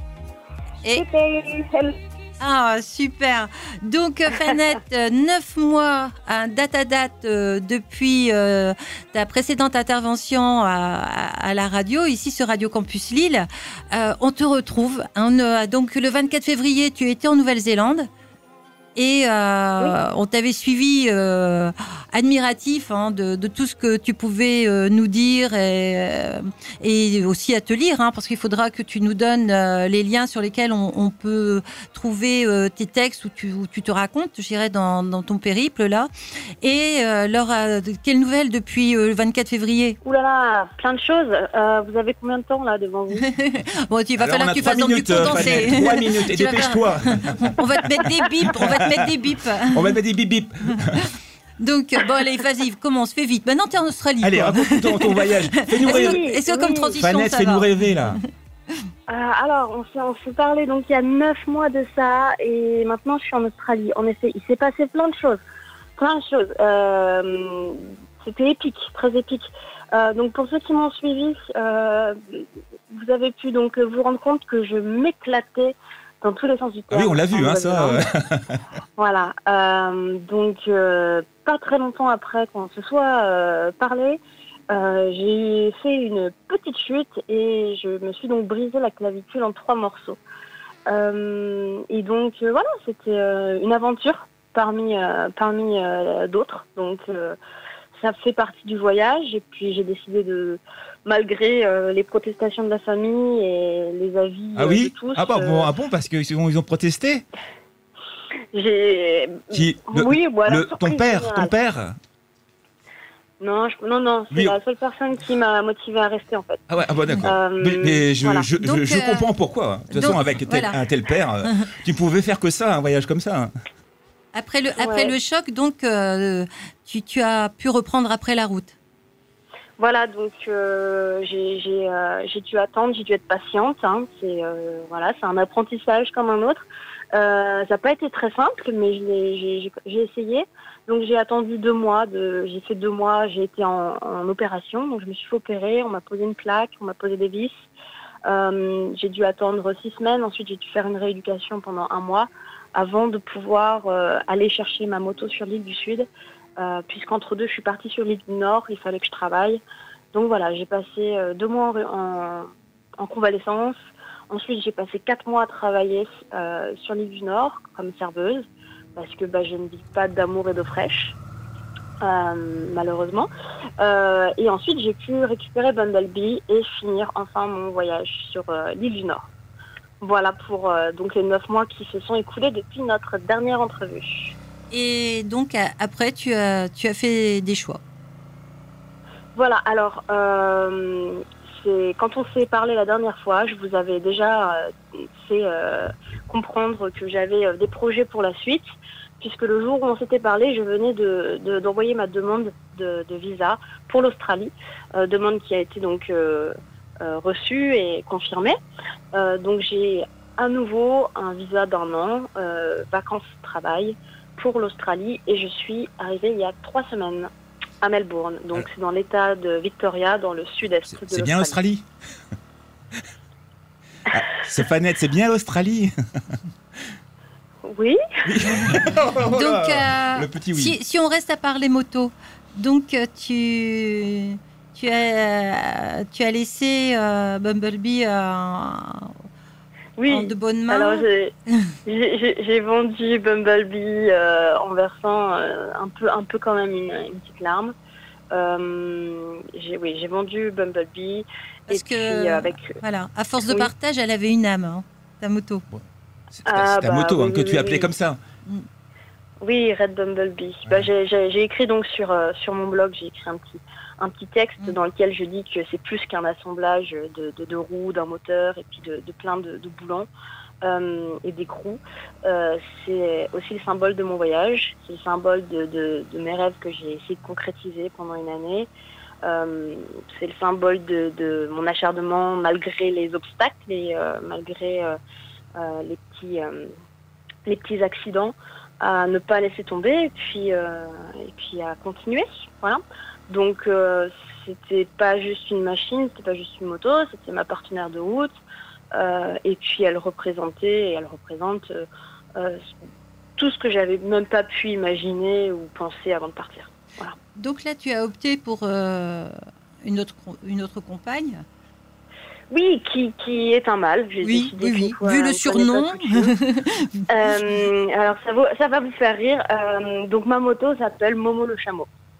Et... Ah, super. Donc, Fanette, neuf mois, hein, date à date, euh, depuis euh, ta précédente intervention à, à, à la radio, ici sur Radio Campus Lille. Euh, on te retrouve. On, euh, donc, le vingt-quatre février, tu étais en Nouvelle-Zélande. Et euh, oui. on t'avait suivi euh, admiratif hein, de, de tout ce que tu pouvais euh, nous dire et, euh, et aussi à te lire, hein, parce qu'il faudra que tu nous donnes euh, les liens sur lesquels on, on peut trouver euh, tes textes où tu, où tu te racontes, je dirais, dans, dans ton périple là. Et euh, Laura, quelles nouvelles depuis euh, le vingt-quatre février? Ouh là là, plein de choses. Euh, vous avez combien de temps là devant vous? Bon, il va Alors, falloir on a que tu trois fasses dans du minutes, euh, condensé. Fanny, trois minutes, et Tu vas dépêche-toi. faire- On va te mettre des bips, on va te mettre des bips. On va mettre des bip bip. Donc, bon, allez, vas-y, commence, fais vite. Maintenant, t'es en Australie. Allez, quoi. raconte ton, ton voyage. Fais-nous Est-ce que, rêver. est-ce que comme transition, Fanette, ça fais-nous va rêver là. Euh, alors, on s'est, on s'est parlé donc il y a neuf mois de ça et maintenant je suis en Australie. En effet, il s'est passé plein de choses. Plein de choses. Euh, c'était épique, très épique. Euh, donc pour ceux qui m'ont suivi, euh, vous avez pu donc vous rendre compte que je m'éclatais dans tous les sens du Ah terme. oui, on l'a vu, hein, ça. euh. Voilà. Euh, donc, euh, pas très longtemps après qu'on se soit euh, parlé, euh, j'ai fait une petite chute et je me suis donc brisé la clavicule en trois morceaux. Euh, et donc, euh, voilà, c'était euh, une aventure parmi, euh, parmi euh, d'autres. Donc, euh, ça fait partie du voyage. Et puis, j'ai décidé de, malgré euh, les protestations de la famille et les avis Ah euh, oui de tous... Ah bah, bon, euh, ah bon, parce qu'ils ont, ils ont protesté. j'ai... Qui, le- oui, voilà. le- ton père, ton père. Non, je- non, non, c'est Oui. la seule personne qui m'a motivée à rester en fait. Ah ouais, ah bah d'accord. Euh, mais mais je, voilà. je, Donc, je, je euh, comprends pourquoi. De toute façon, donc, avec tel- voilà. un tel père, euh, tu pouvais faire que ça, un voyage comme ça. Après le, après Ouais. le choc, donc, euh, tu, tu as pu reprendre après la route. Voilà, donc euh, j'ai j'ai, euh, j'ai dû attendre, j'ai dû être patiente. Hein, c'est euh, voilà, c'est un apprentissage comme un autre. Euh, ça n'a pas été très simple, mais je l'ai- j'ai j'ai- j'ai essayé. Donc j'ai attendu deux mois. De, j'ai fait deux mois. J'ai été en, en opération. Donc je me suis fait opérer. On m'a posé une plaque, on m'a posé des vis. Euh, j'ai dû attendre six semaines. Ensuite j'ai dû faire une rééducation pendant un mois avant de pouvoir euh, aller chercher ma moto sur l'île du Sud. Euh, puisqu'entre deux, je suis partie sur l'île du Nord, il fallait que je travaille. Donc voilà, j'ai passé euh, deux mois en, en, en convalescence. Ensuite, j'ai passé quatre mois à travailler euh, sur l'île du Nord comme serveuse, parce que bah, je ne vis pas d'amour et d'eau fraîche, euh, malheureusement. Euh, et ensuite, j'ai pu récupérer Bumblebee et finir enfin mon voyage sur euh, l'île du Nord. Voilà pour euh, donc les neuf mois qui se sont écoulés depuis notre dernière entrevue. Et donc, a- après, tu as, tu as fait des choix. Voilà, alors, euh, c'est, quand on s'est parlé la dernière fois, je vous avais déjà euh, fait euh, comprendre que j'avais euh, des projets pour la suite, puisque le jour où on s'était parlé, je venais de, de- d'envoyer ma demande de, de visa pour l'Australie, euh, demande qui a été donc euh, euh, reçue et confirmée. Euh, donc j'ai à nouveau un visa d'un an, euh, vacances-travail, pour l'Australie, et je suis arrivée il y a trois semaines à Melbourne. Donc c'est dans l'état de Victoria, dans le sud-est de C'est bien l'Australie. Ah, c'est Fanette, c'est bien l'Australie. Oui. Donc, euh, Le petit oui. si, si on reste à parler moto, donc euh, tu, tu, as, tu as laissé euh, Bumblebee euh, Oui. en de bonnes mains. Alors j'ai, j'ai, j'ai- j'ai vendu Bumblebee euh, en versant euh, un peu, un peu quand même une, une petite larme. Euh, j'ai, oui, j'ai vendu Bumblebee. Parce et que, puis, euh, avec, voilà, à force de Oui. partage, elle avait une âme, hein, ta moto. C'est Ah, ta bah, moto hein, oui, que oui, tu oui, appelais oui. comme ça. Oui, Red Bumblebee. Bah, j'ai, j'ai, j'ai écrit donc sur, euh, sur mon blog, j'ai écrit un petit, un petit texte dans lequel je dis que c'est plus qu'un assemblage de, de, de roues, d'un moteur et puis de, de plein de, de boulons euh, et d'écrous. Euh, c'est aussi le symbole de mon voyage, c'est le symbole de, de, de mes rêves que j'ai essayé de concrétiser pendant une année. Euh, c'est le symbole de, de mon acharnement malgré les obstacles et euh, malgré euh, euh, les petits... euh, les petits accidents, à ne pas laisser tomber et puis euh, et puis à continuer, voilà. Donc euh, c'était pas juste une machine, c'était pas juste une moto, c'était ma partenaire de route euh, et puis elle représentait et elle représente euh, euh, tout ce que j'avais même pas pu imaginer ou penser avant de partir. Voilà. Donc là, tu as opté pour euh, une, autre, une autre compagne. Oui, qui, qui est un mâle. J'ai Oui, décidé oui, qu'une oui. fois, Vu on le connaît surnom. pas coutume. Euh, alors ça, vaut- ça va vous faire rire. Euh, donc ma moto s'appelle Momo le chameau.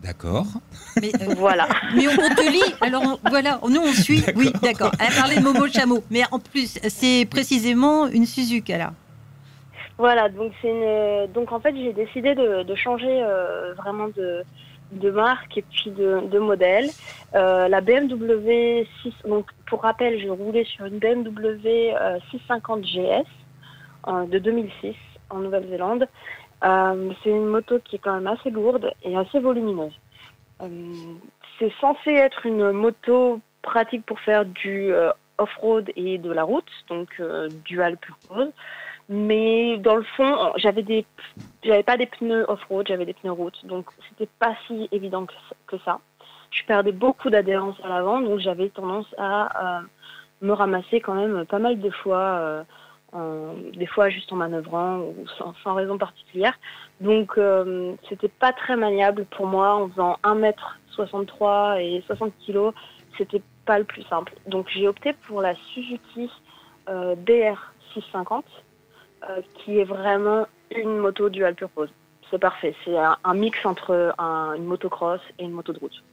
D'accord. Mais, euh, Voilà. Mais on, on te lit, alors on- voilà, nous on suit. D'accord. Oui, d'accord. Elle a parlé de Momo Chameau, mais en plus, c'est précisément une Suzuka là. Voilà, donc c'est une... donc en fait j'ai décidé de, de changer euh, vraiment de, de marque et puis de, de modèle. Euh, la B M W six, donc pour rappel, je roulais sur une B M W euh, six cent cinquante G S euh, de deux mille six en Nouvelle-Zélande. Euh, c'est une moto qui est quand même assez lourde et assez volumineuse. Euh, c'est censé être une moto pratique pour faire du euh, off-road et de la route, donc euh, dual purpose. Mais dans le fond, j'avais des, j'avais pas des pneus off-road, j'avais des pneus route, donc c'était pas si évident que, que ça. Je perdais beaucoup d'adhérence à l'avant, donc j'avais tendance à euh, me ramasser quand même pas mal de fois, euh, en, des fois juste en manœuvrant ou sans, sans raison particulière. Donc euh, c'était pas très maniable pour moi en faisant un mètre soixante-trois et soixante kilos, c'était pas le plus simple. Donc j'ai opté pour la Suzuki euh, B R six cent cinquante. Euh, qui est vraiment une moto dual purpose. C'est parfait, c'est un, un mix entre un, une motocross et une moto de route.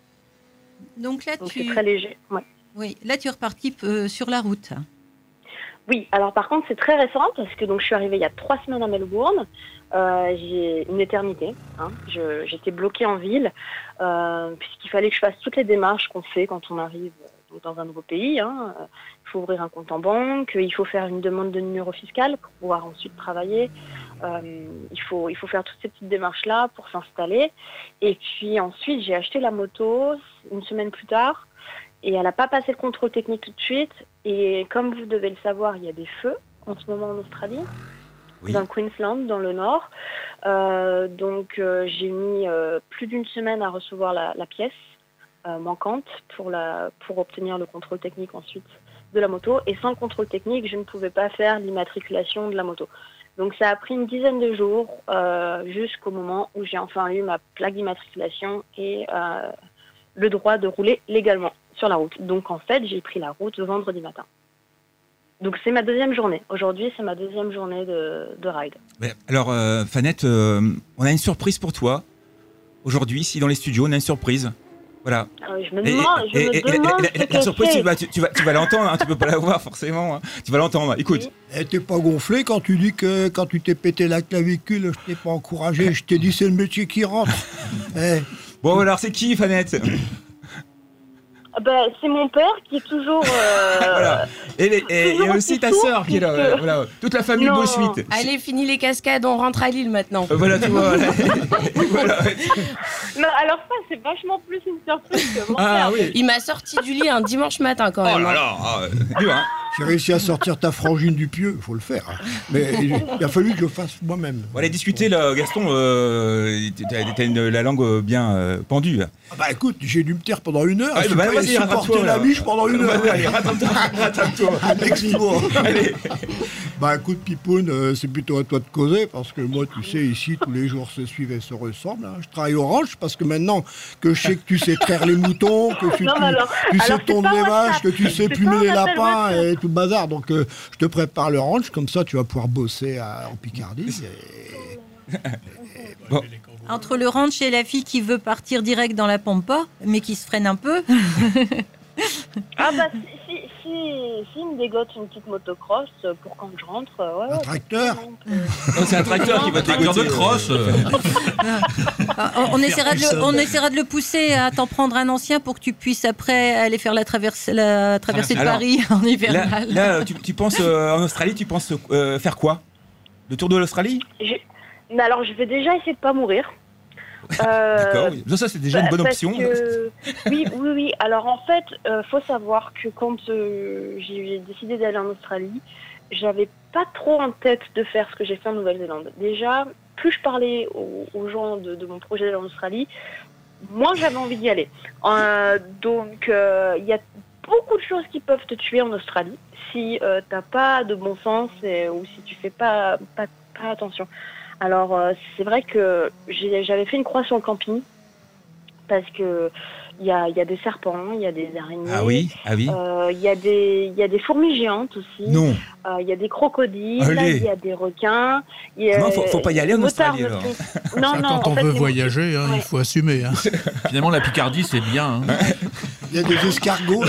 Donc là, Donc tu... c'est très léger. Ouais. Oui, là tu es reparti euh, sur la route. Oui, alors par contre c'est très récent parce que donc je suis arrivée il y a trois semaines à Melbourne. Euh, j'ai une éternité. Hein. Je, j'étais bloquée en ville euh, puisqu'il fallait que je fasse toutes les démarches qu'on fait quand on arrive dans un nouveau pays. Hein. Il faut ouvrir un compte en banque, il faut faire une demande de numéro fiscal pour pouvoir ensuite travailler. Euh, il faut, il faut faire toutes ces petites démarches-là pour s'installer. Et puis ensuite, j'ai acheté la moto une semaine plus tard et elle n'a pas passé le contrôle technique tout de suite. Et comme vous devez le savoir, il y a des feux en ce moment en Australie, oui. Dans le Queensland, dans le nord. Euh, donc euh, j'ai mis euh, plus d'une semaine à recevoir la, la pièce Euh, manquante pour, la, pour obtenir le contrôle technique ensuite de la moto. Et sans le contrôle technique, je ne pouvais pas faire l'immatriculation de la moto. Donc ça a pris une dizaine de jours euh, jusqu'au moment où j'ai enfin eu ma plaque d'immatriculation et euh, le droit de rouler légalement sur la route. Donc en fait, j'ai pris la route vendredi matin. Donc c'est ma deuxième journée. Aujourd'hui, c'est ma deuxième journée de, de ride. Alors, euh, Fanette, euh, on a une surprise pour toi. Aujourd'hui, ici dans les studios, on a une surprise. Voilà. Alors, je me demande, je et, me et, demande et, et, la, la surprise, tu vas, tu, tu vas, tu vas l'entendre, hein, tu peux pas la voir forcément. Hein. Tu vas l'entendre. Écoute. Et t'es pas gonflé quand tu dis que quand tu t'es pété la clavicule, je t'ai pas encouragé, je t'ai dit c'est le métier qui rentre. eh. Bon alors c'est qui, Fanette? Ben, c'est mon père qui est toujours. Euh, voilà. Et, les, et, et aussi ta sœur qui est là. Que... Voilà. Toute la famille Bossuit. Allez, fini les cascades, on rentre à Lille maintenant. Euh, voilà, tu vois. Voilà. Non, alors ça, c'est vachement plus une surprise que mon ah, père. Oui. Il m'a sorti du lit un dimanche matin quand même. Oh là là, ah, dur, hein. J'ai réussi à sortir ta frangine du pieu, il faut le faire. Hein. Mais il a fallu que je le fasse moi-même. On allait discuter là, Gaston. Euh, t'as, t'as une, la langue bien euh, pendue. Ah bah écoute, j'ai dû me taire pendant une heure. Ah, je bah, vais supporter la biche pendant une heure. Allez, rattrape-toi. rattrape-toi. Allez. Bah écoute, Pipoune, euh, c'est plutôt à toi de causer parce que moi, tu sais, ici, tous les jours se suivent et se ressemblent. Hein. Je travaille au ranch parce que maintenant que je sais que tu sais traire les moutons, que tu, non, tu, alors, tu sais alors, tondre les vaches, que tu sais plumer les lapins WhatsApp. et tout le bazar. Donc euh, je te prépare le ranch, comme ça tu vas pouvoir bosser à, en Picardie. Et... bon. Entre le ranch et la fille qui veut partir direct dans la pampa, mais qui se freine un peu. Ah bah si, si, si, si il me dégote une petite motocross pour quand je rentre, ouais. Un ouais, tracteur non, c'est un tracteur qui va tracteur de cross. on, essaiera de le, on essaiera de le pousser à t'en prendre un ancien pour que tu puisses après aller faire la traversée, la traversée de Alors, Paris en hivernal. Là, là tu, tu penses euh, en Australie, tu penses euh, faire quoi? Le tour de l'Australie? je... Mais alors je vais déjà essayer de pas mourir. Euh, D'accord, oui. Ça c'est déjà une bonne option. Que, oui, oui, oui. Alors en fait, euh, faut savoir que quand euh, j'ai décidé d'aller en Australie, j'avais pas trop en tête de faire ce que j'ai fait en Nouvelle-Zélande. Déjà, plus je parlais aux, aux gens de, de mon projet d'aller en Australie, moins j'avais envie d'y aller. Euh, donc, il euh, y a beaucoup de choses qui peuvent te tuer en Australie si euh, t'as pas de bon sens et, ou si tu fais pas, pas, pas attention. Alors, euh, c'est vrai que j'ai, j'avais fait une croix sur le camping parce que il y a, il y a des serpents, il y a des araignées. Ah oui, ah oui. Euh, Il y a des, il y a des fourmis géantes aussi. Non. Euh, Il y a des crocodiles, Allez. il y a des requins. il y a- Non, faut- faut pas y aller en les motards Australie, ne alors. sont- Non, Ça, non. quand en on fait, veut les- voyager, hein, Ouais. il faut assumer. hein. Finalement, la Picardie, c'est bien. hein. Il y a des escargots.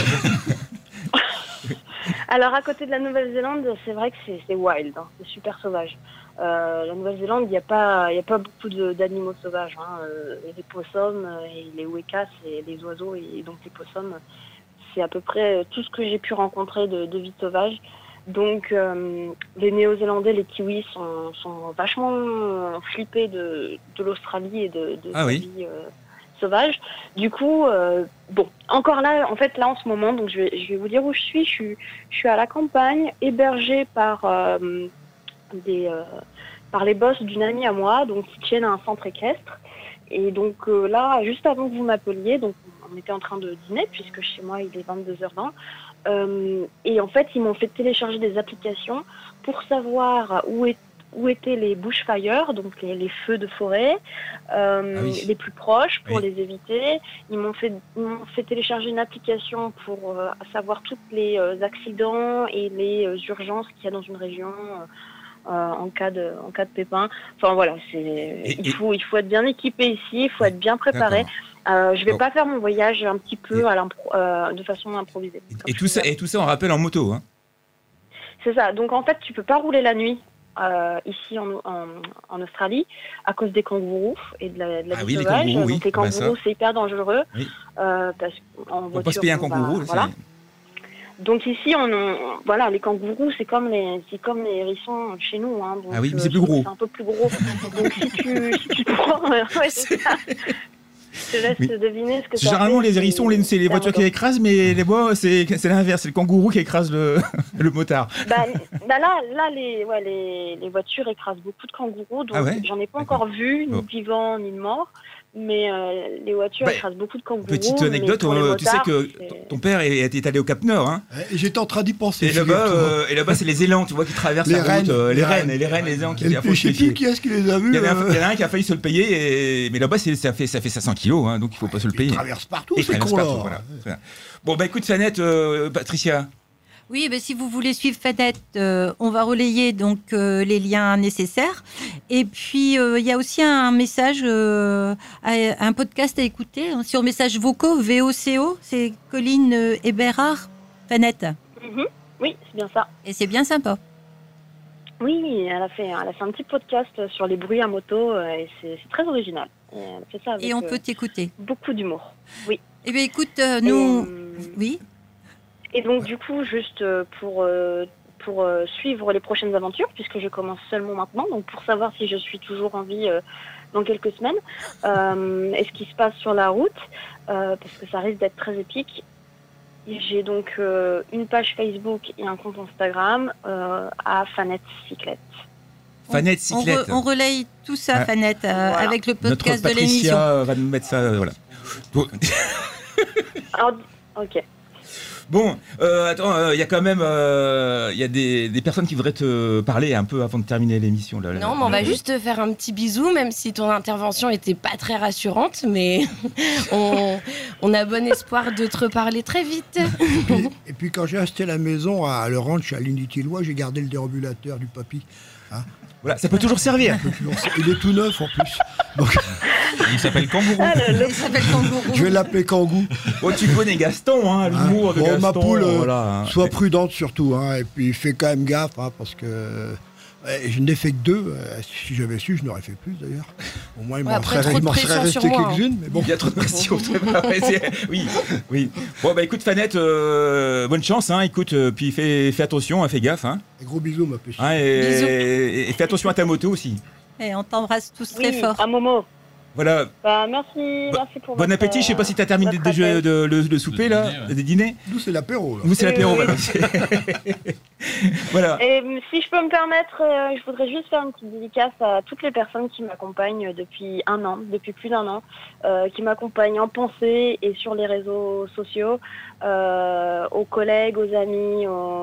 Alors à côté de la Nouvelle-Zélande, c'est vrai que c'est c'est wild, hein, c'est super sauvage. Euh, la Nouvelle-Zélande, il n'y a pas, il y a pas beaucoup de- d'animaux sauvages. Hein. Euh, les possums euh, et les wekas, c'est les oiseaux et donc les possums, c'est à peu près tout ce que j'ai pu rencontrer de, de vie sauvage. Donc euh, les Néo-Zélandais, les kiwis sont, sont vachement flippés de, de l'Australie et de, de Ah sa oui. vie euh, sauvage. Du coup, euh, bon, encore là, en fait, là en ce moment, donc je vais, je vais vous dire où je suis. Je suis, je suis à la campagne, hébergée par euh, des, euh, par les boss d'une amie à moi, donc qui tiennent un centre équestre. Et donc euh, là, juste avant que vous m'appeliez, donc on était en train de dîner puisque chez moi il est vingt-deux heures vingt. Euh, et en fait, ils m'ont fait télécharger des applications pour savoir où, est, où étaient les bushfires, donc les, les feux de forêt, euh, Ah oui. les plus proches pour Oui. les éviter. Ils m'ont fait, ils m'ont fait télécharger une application pour euh, savoir tous les euh, accidents et les euh, urgences qu'il y a dans une région. Euh, euh, en cas de en cas de pépin. Enfin voilà, c'est il faut il faut être bien équipé ici, il faut être bien préparé. Euh, je vais Bon. pas faire mon voyage un petit peu à l'impro- euh, de façon improvisée. Et tout ça, et tout ça, on rappelle en moto. Hein. C'est ça. Donc en fait, tu peux pas rouler la nuit euh, ici en, en, en Australie à cause des kangourous et de la, de la Ah vie oui, les sauvage. kangourous, oui, Donc les bah ça. kangourous, c'est hyper dangereux Oui. euh, parce qu'en Faut voiture. pas se payer un on va- kangourou. là, voilà. c'est- Donc ici, on, on- voilà, les kangourous, c'est comme les, c'est comme les hérissons chez nous. Hein, donc, Ah oui, mais c'est euh, plus gros. C'est un peu plus gros. Donc si tu, si tu prends, ouais, c'est ça. Je te laisse Oui. deviner ce que C'est ça généralement fait, les hérissons, les- c'est les c'est un voitures qui moto. écrasent, mais les bois, c'est c'est l'inverse, c'est le kangourou qui écrase le, le motard. Bah, bah là, là les, ouais, les, les voitures écrasent beaucoup de kangourous, donc Ah ouais j'en ai pas encore vu, ni Bon. de vivant ni de mort, mais euh, les voitures Bah, écrasent beaucoup de kangourous. Petite mais anecdote, pour les euh, tu sais motards, que c'est- ton- ton père est, est allé au Cap Nord, hein. Et J'étais en train d'y penser. Et là-bas, figure-toi. euh, et là-bas, c'est les élans, tu vois, qui traversent Les la route, rennes, euh, les les rennes, rennes. et les rennes, les élans qui Et il faut puis, je sais se méfier. plus qui est-ce qui les a vus. Il y en a un, euh, il y en a un qui a failli se le payer, et... mais là-bas, c'est- ça fait, ça fait cinq cents kilos, hein, donc il faut pas se le payer. Ils traversent partout, Et ils ces traversent cons-là. partout, voilà. Voilà. Bon, bah écoute, Fanette, euh, Patricia. Oui, ben, si vous voulez suivre Fanette, euh, on va relayer donc euh, les liens nécessaires. Et puis euh, il y a aussi un message, euh, à- un podcast à écouter hein, sur messages vocaux V O C O. C'est Colline euh, Eberhard, Fanette. Mhm. Oui, c'est bien ça. Et c'est bien sympa. Oui, elle a fait, elle a fait un petit podcast sur les bruits à moto euh, et c'est c'est très original. Et elle fait ça avec, Et on euh, peut t'écouter. beaucoup d'humour. Oui. Eh bien, écoute, euh, nous, Et, euh, oui. Et donc du coup, juste euh, pour euh, pour euh, suivre les prochaines aventures, puisque je commence seulement maintenant, donc pour savoir si je suis toujours en vie euh, dans quelques semaines, euh, et ce qui se passe sur la route, euh, parce que ça risque d'être très épique. J'ai donc euh, une page Facebook et un compte Instagram euh, à Fanette Cyclette. Fanette On, re- Cyclette. on relaye tout ça, Ouais. Fanette, euh, Voilà. avec le Notre podcast de l'émission. Patricia va nous mettre ça, euh, voilà. Bon, Alors, ok. Bon, euh, attends, euh, il y a quand même, euh, il y a des, des personnes qui voudraient te parler un peu avant de terminer l'émission. Là, Non, mais on va juste te faire un petit bisou, même si ton intervention était pas très rassurante, mais on, on a bon espoir de te reparler très vite. Et puis, et puis quand j'ai acheté la maison à le ranch à l'Unity-Lois, j'ai gardé le dérobulateur du papy. Hein. Voilà, ça peut toujours servir. Ça peut toujours ser- Il est tout neuf en plus. Donc, Il s'appelle Kangourou. Ah, le- le- Il s'appelle Kangourou. je vais l'appeler Kangou. Oh, tu connais Gaston, hein, l'humour de Bon, Gaston. ma poule, euh, voilà, hein. sois prudente surtout. Hein, et puis fais quand même gaffe hein, parce que euh, je n'ai fait que deux. euh, Si j'avais su, je n'aurais fait plus d'ailleurs. Au moins, il Ouais, m'en après, serait, trop il de m'en serait pression resté sur moi, hein. quelques-unes. Mais bon. Il y a trop de pression. c'est pas vrai, c'est- oui, oui. Bon, bah écoute, Fanette, euh, bonne chance. Hein, écoute, euh, puis fais, fais attention, hein, fais gaffe. Hein, Et gros bisous, ma puce. hein, et, Bisous. et- et fais attention à ta moto aussi. Et on t'embrasse tous très Oui, fort. à Momo. Voilà. Bah, merci, merci pour Bon votre, appétit. Je sais pas si tu as terminé votre de, de, appel. de- le, le souper, là, dîner, ouais. des dîners. Nous, c'est l'apéro. là. Vous, c'est Oui, l'apéro, oui, voilà. Voilà. Et euh, si je peux me permettre, euh, je voudrais juste faire une petite dédicace à toutes les personnes qui m'accompagnent depuis un an, depuis plus d'un an, euh, qui m'accompagnent en pensée et sur les réseaux sociaux, euh, aux collègues, aux amis, aux,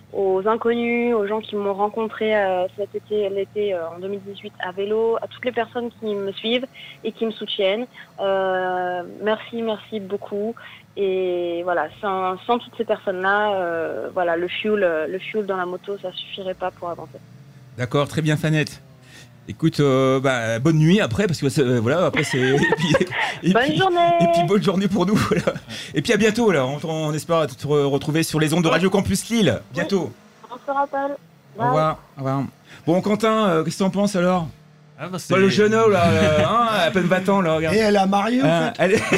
aux inconnus, aux gens qui m'ont rencontré euh, cet été, l'été euh, en deux mille dix-huit à vélo, à toutes les personnes qui me suivent et qui me soutiennent. Euh, merci, merci beaucoup. Et voilà, sans, sans toutes ces personnes-là, euh, voilà, le fuel, le fuel dans la moto, ça suffirait pas pour avancer. D'accord, très bien, Fanette. Écoute, euh, bah, bonne nuit après, parce que euh, voilà, après c'est. Et puis, et bonne puis, journée. Et puis bonne journée pour nous. Voilà. Et puis à bientôt là. On, on espère te re- retrouver sur les ondes de Radio Campus Lille. Bientôt. Oui, on se rappelle. Au revoir. Au revoir. Bon, Quentin, euh, qu'est-ce que t'en penses alors? Ah bah Pas le jeune homme là, là, hein, à peine battant là. Regarde. Et elle a marié, en Hein, fait. elle est-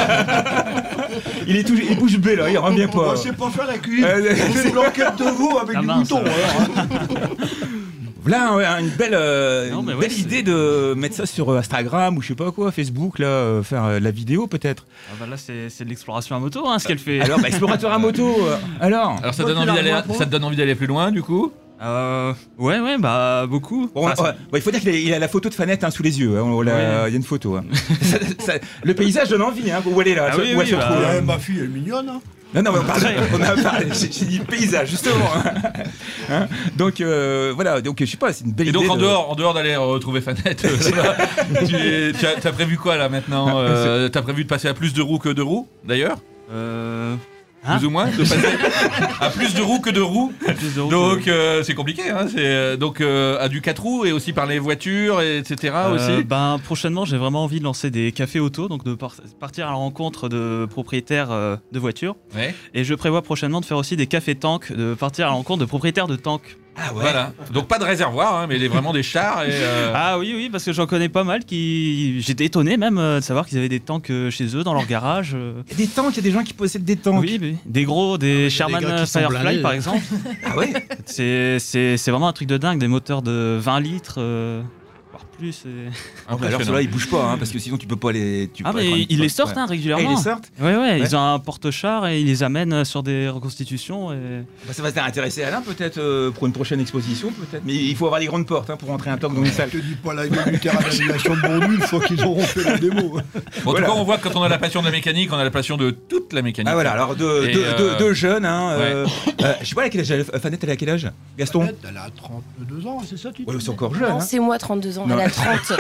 il est tout, il bouge bée là, il revient pas. Moi, je sais pas faire la cuisine. Euh, On fait une blanquette de veau avec Ah du mince, mouton. alors. alors, hein. Voilà ouais, une belle, euh, Non, une mais belle ouais, idée de mettre ça sur Instagram ou je sais pas quoi, Facebook là, euh, faire euh, la vidéo peut-être. Ah bah là, c'est c'est de l'exploration à moto, hein, ce qu'elle fait. Alors, bah, explorateur à moto. euh, alors. Alors ça, Toi, donne tu envie la d'aller, vois, toi ça te donne envie d'aller plus loin du coup? Euh, ouais, ouais, bah beaucoup. Bon, Enfin, ouais, ouais, il faut dire qu'il a la photo de Fanette hein, sous les yeux. hein, on l'a- Il Ouais. y a une photo. hein. Ça- ça- le paysage donne envie. Hein, où elle est là. Ah où oui, elle oui, se bah, trouve, Ouais, hein. ma fille, elle est mignonne. Hein. Non, non, mais on, parle, on a parlé. J'ai j'ai dit paysage justement. hein. Hein, donc euh, voilà. Donc je sais pas. C'est une belle Et idée. donc en de- dehors, en dehors d'aller retrouver Fanette, euh, là-bas, tu, es- tu as, t'as prévu quoi là maintenant? euh, T'as prévu de passer à plus de roues que de roues d'ailleurs? Euh... Hein Plus ou moins, de passer à plus de roues que de roues. Plus de roues Donc euh, c'est compliqué, hein, c'est euh, donc euh, à du quatre roues et aussi par les voitures, et cetera. Euh, aussi. ben, prochainement, j'ai vraiment envie de lancer des cafés auto, donc de par- partir à la rencontre de propriétaires euh, de voitures. Ouais. Et je prévois prochainement de faire aussi des cafés tanks, de partir à la rencontre de propriétaires de tanks. Ah ouais. Voilà. Donc pas de réservoir, hein, mais les- vraiment des chars. Et, euh, Ah oui, oui, parce que j'en connais pas mal qui. J'étais étonné même euh, de savoir qu'ils avaient des tanks euh, chez eux, dans leur garage. euh. Il y a des tanks. Il y a des gens qui possèdent des tanks. Oui, oui. Des gros, des Ah, mais y a Sherman des gars qui sont Firefly blindés. par exemple. Ah ouais. C'est c'est- c'est vraiment un truc de dingue, des moteurs de vingt litres, euh, voire plus. et- Ah, bah, alors ceux-là ils bougent pas hein, parce que sinon tu peux pas les. Tu peux Ah pas être mais en- ils les sortent ouais. hein, régulièrement. Ah, ils les sortent. Ouais, ouais, Ouais. ils ont un porte-char et ils les amènent sur des reconstitutions. Et... Bah, ça va t'intéresser Alain peut-être euh, pour une prochaine exposition peut-être. Mais il faut avoir les grandes portes hein, pour rentrer un tank dans une salle. Je te dis pas la gueule du terrain d'animation de Bourdieu une fois qu'ils auront fait la démo. Bon, en Voilà. tout cas, on voit que quand on a la passion de la mécanique, on a la passion de toute la mécanique. Ah voilà, alors deux, Et, deux, euh, deux- deux jeunes, hein, euh, euh, je sais pas à quel âge, elle- Fanette elle a quel âge Gaston? Elle a trente-deux ans, c'est ça tu Ouais, dis c'est encore jeune. Non, Hein. c'est moi, trente-deux ans, Non. elle a trente.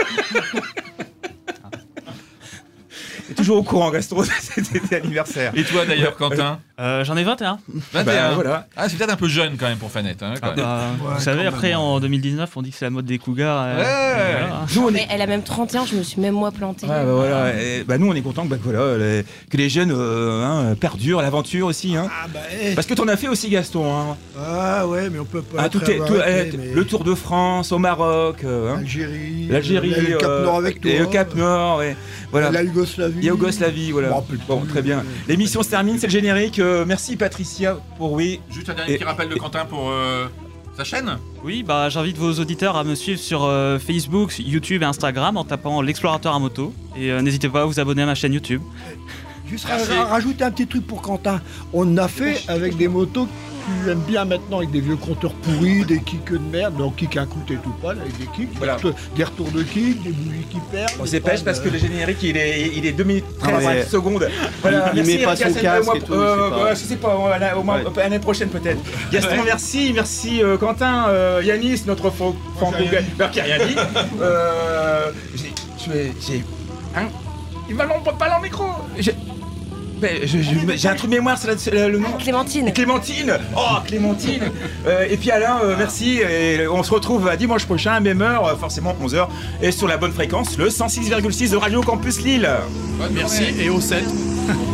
T'es toujours au courant Gaston, c'était l'anniversaire. Et toi d'ailleurs, Quentin? Euh, J'en ai vingt et un. vingt et un. Bah, voilà. Ah, c'est peut-être un peu jeune quand même pour Fanette. Hein, quand Ah, même. bah, Ouais, vous savez, quand après même. en deux mille dix-neuf, on dit que c'est la mode des cougars. euh, Ouais. et voilà. Nous on Mais est... elle a même trente et un, je me suis même moi plantée. Ouais, bah, voilà. Et, bah, nous on est content que, bah, voilà, les, que les jeunes euh, hein, perdurent l'aventure aussi. Hein. Ah bah, eh. Parce que t'en as fait aussi Gaston. Hein. Ah ouais, mais on peut pas. Ah, être tout est, tout- arrêté, eh, mais- Le Tour de France, au Maroc, euh, hein. L'Algérie. l'Algérie, le Cap euh, Nord avec toi. et le Cap Nord, ouais. Voilà. La Yougoslavie. Il y a Yougoslavie, voilà. Je me rappelle Bon, plus. très bien. L'émission se termine, c'est le générique. Euh, merci Patricia pour oui. Juste un dernier Et- petit rappel de Quentin pour euh, sa chaîne. Oui, bah, j'invite vos auditeurs à me suivre sur euh, Facebook, YouTube et Instagram en tapant l'explorateur à moto. Et euh, n'hésitez pas à vous abonner à ma chaîne YouTube. Juste Merci. ra- rajouter un petit truc pour Quentin. On a fait avec des motos que tu aimes bien maintenant, avec des vieux compteurs pourris, des kicks de merde, donc kick à coûte et tout pas, là, avec des kicks, Voilà. des, retours, des retours de kick, des bougies qui perdent. On des s'épêche pannes, parce que euh, le générique il est, il est deux minutes Ah, mais- treize secondes. Voilà, Il merci, met pas Eric son Hassen, casque au mois- et tout, euh, je sais pas. bah, je sais pas, voilà, au moins Ouais. l'année prochaine peut-être. Gaston, merci, merci euh, Quentin, euh, Yanis, notre faux Moi, j'ai rien dit. franco qui a rien dit. Euh, j'ai, j'ai, j'ai- hein, il m'a pas dans le micro. J'ai, ben, je- je- j'ai un trou de mémoire, c'est la- c'est la- le nom. Clémentine. Clémentine. Oh, Clémentine. Euh, et puis Alain, euh, merci. Et on se retrouve à dimanche prochain, même heure, euh, forcément onze heures, et sur la bonne fréquence, le cent six virgule six de Radio Campus Lille. Bonne Merci journée. et au sept.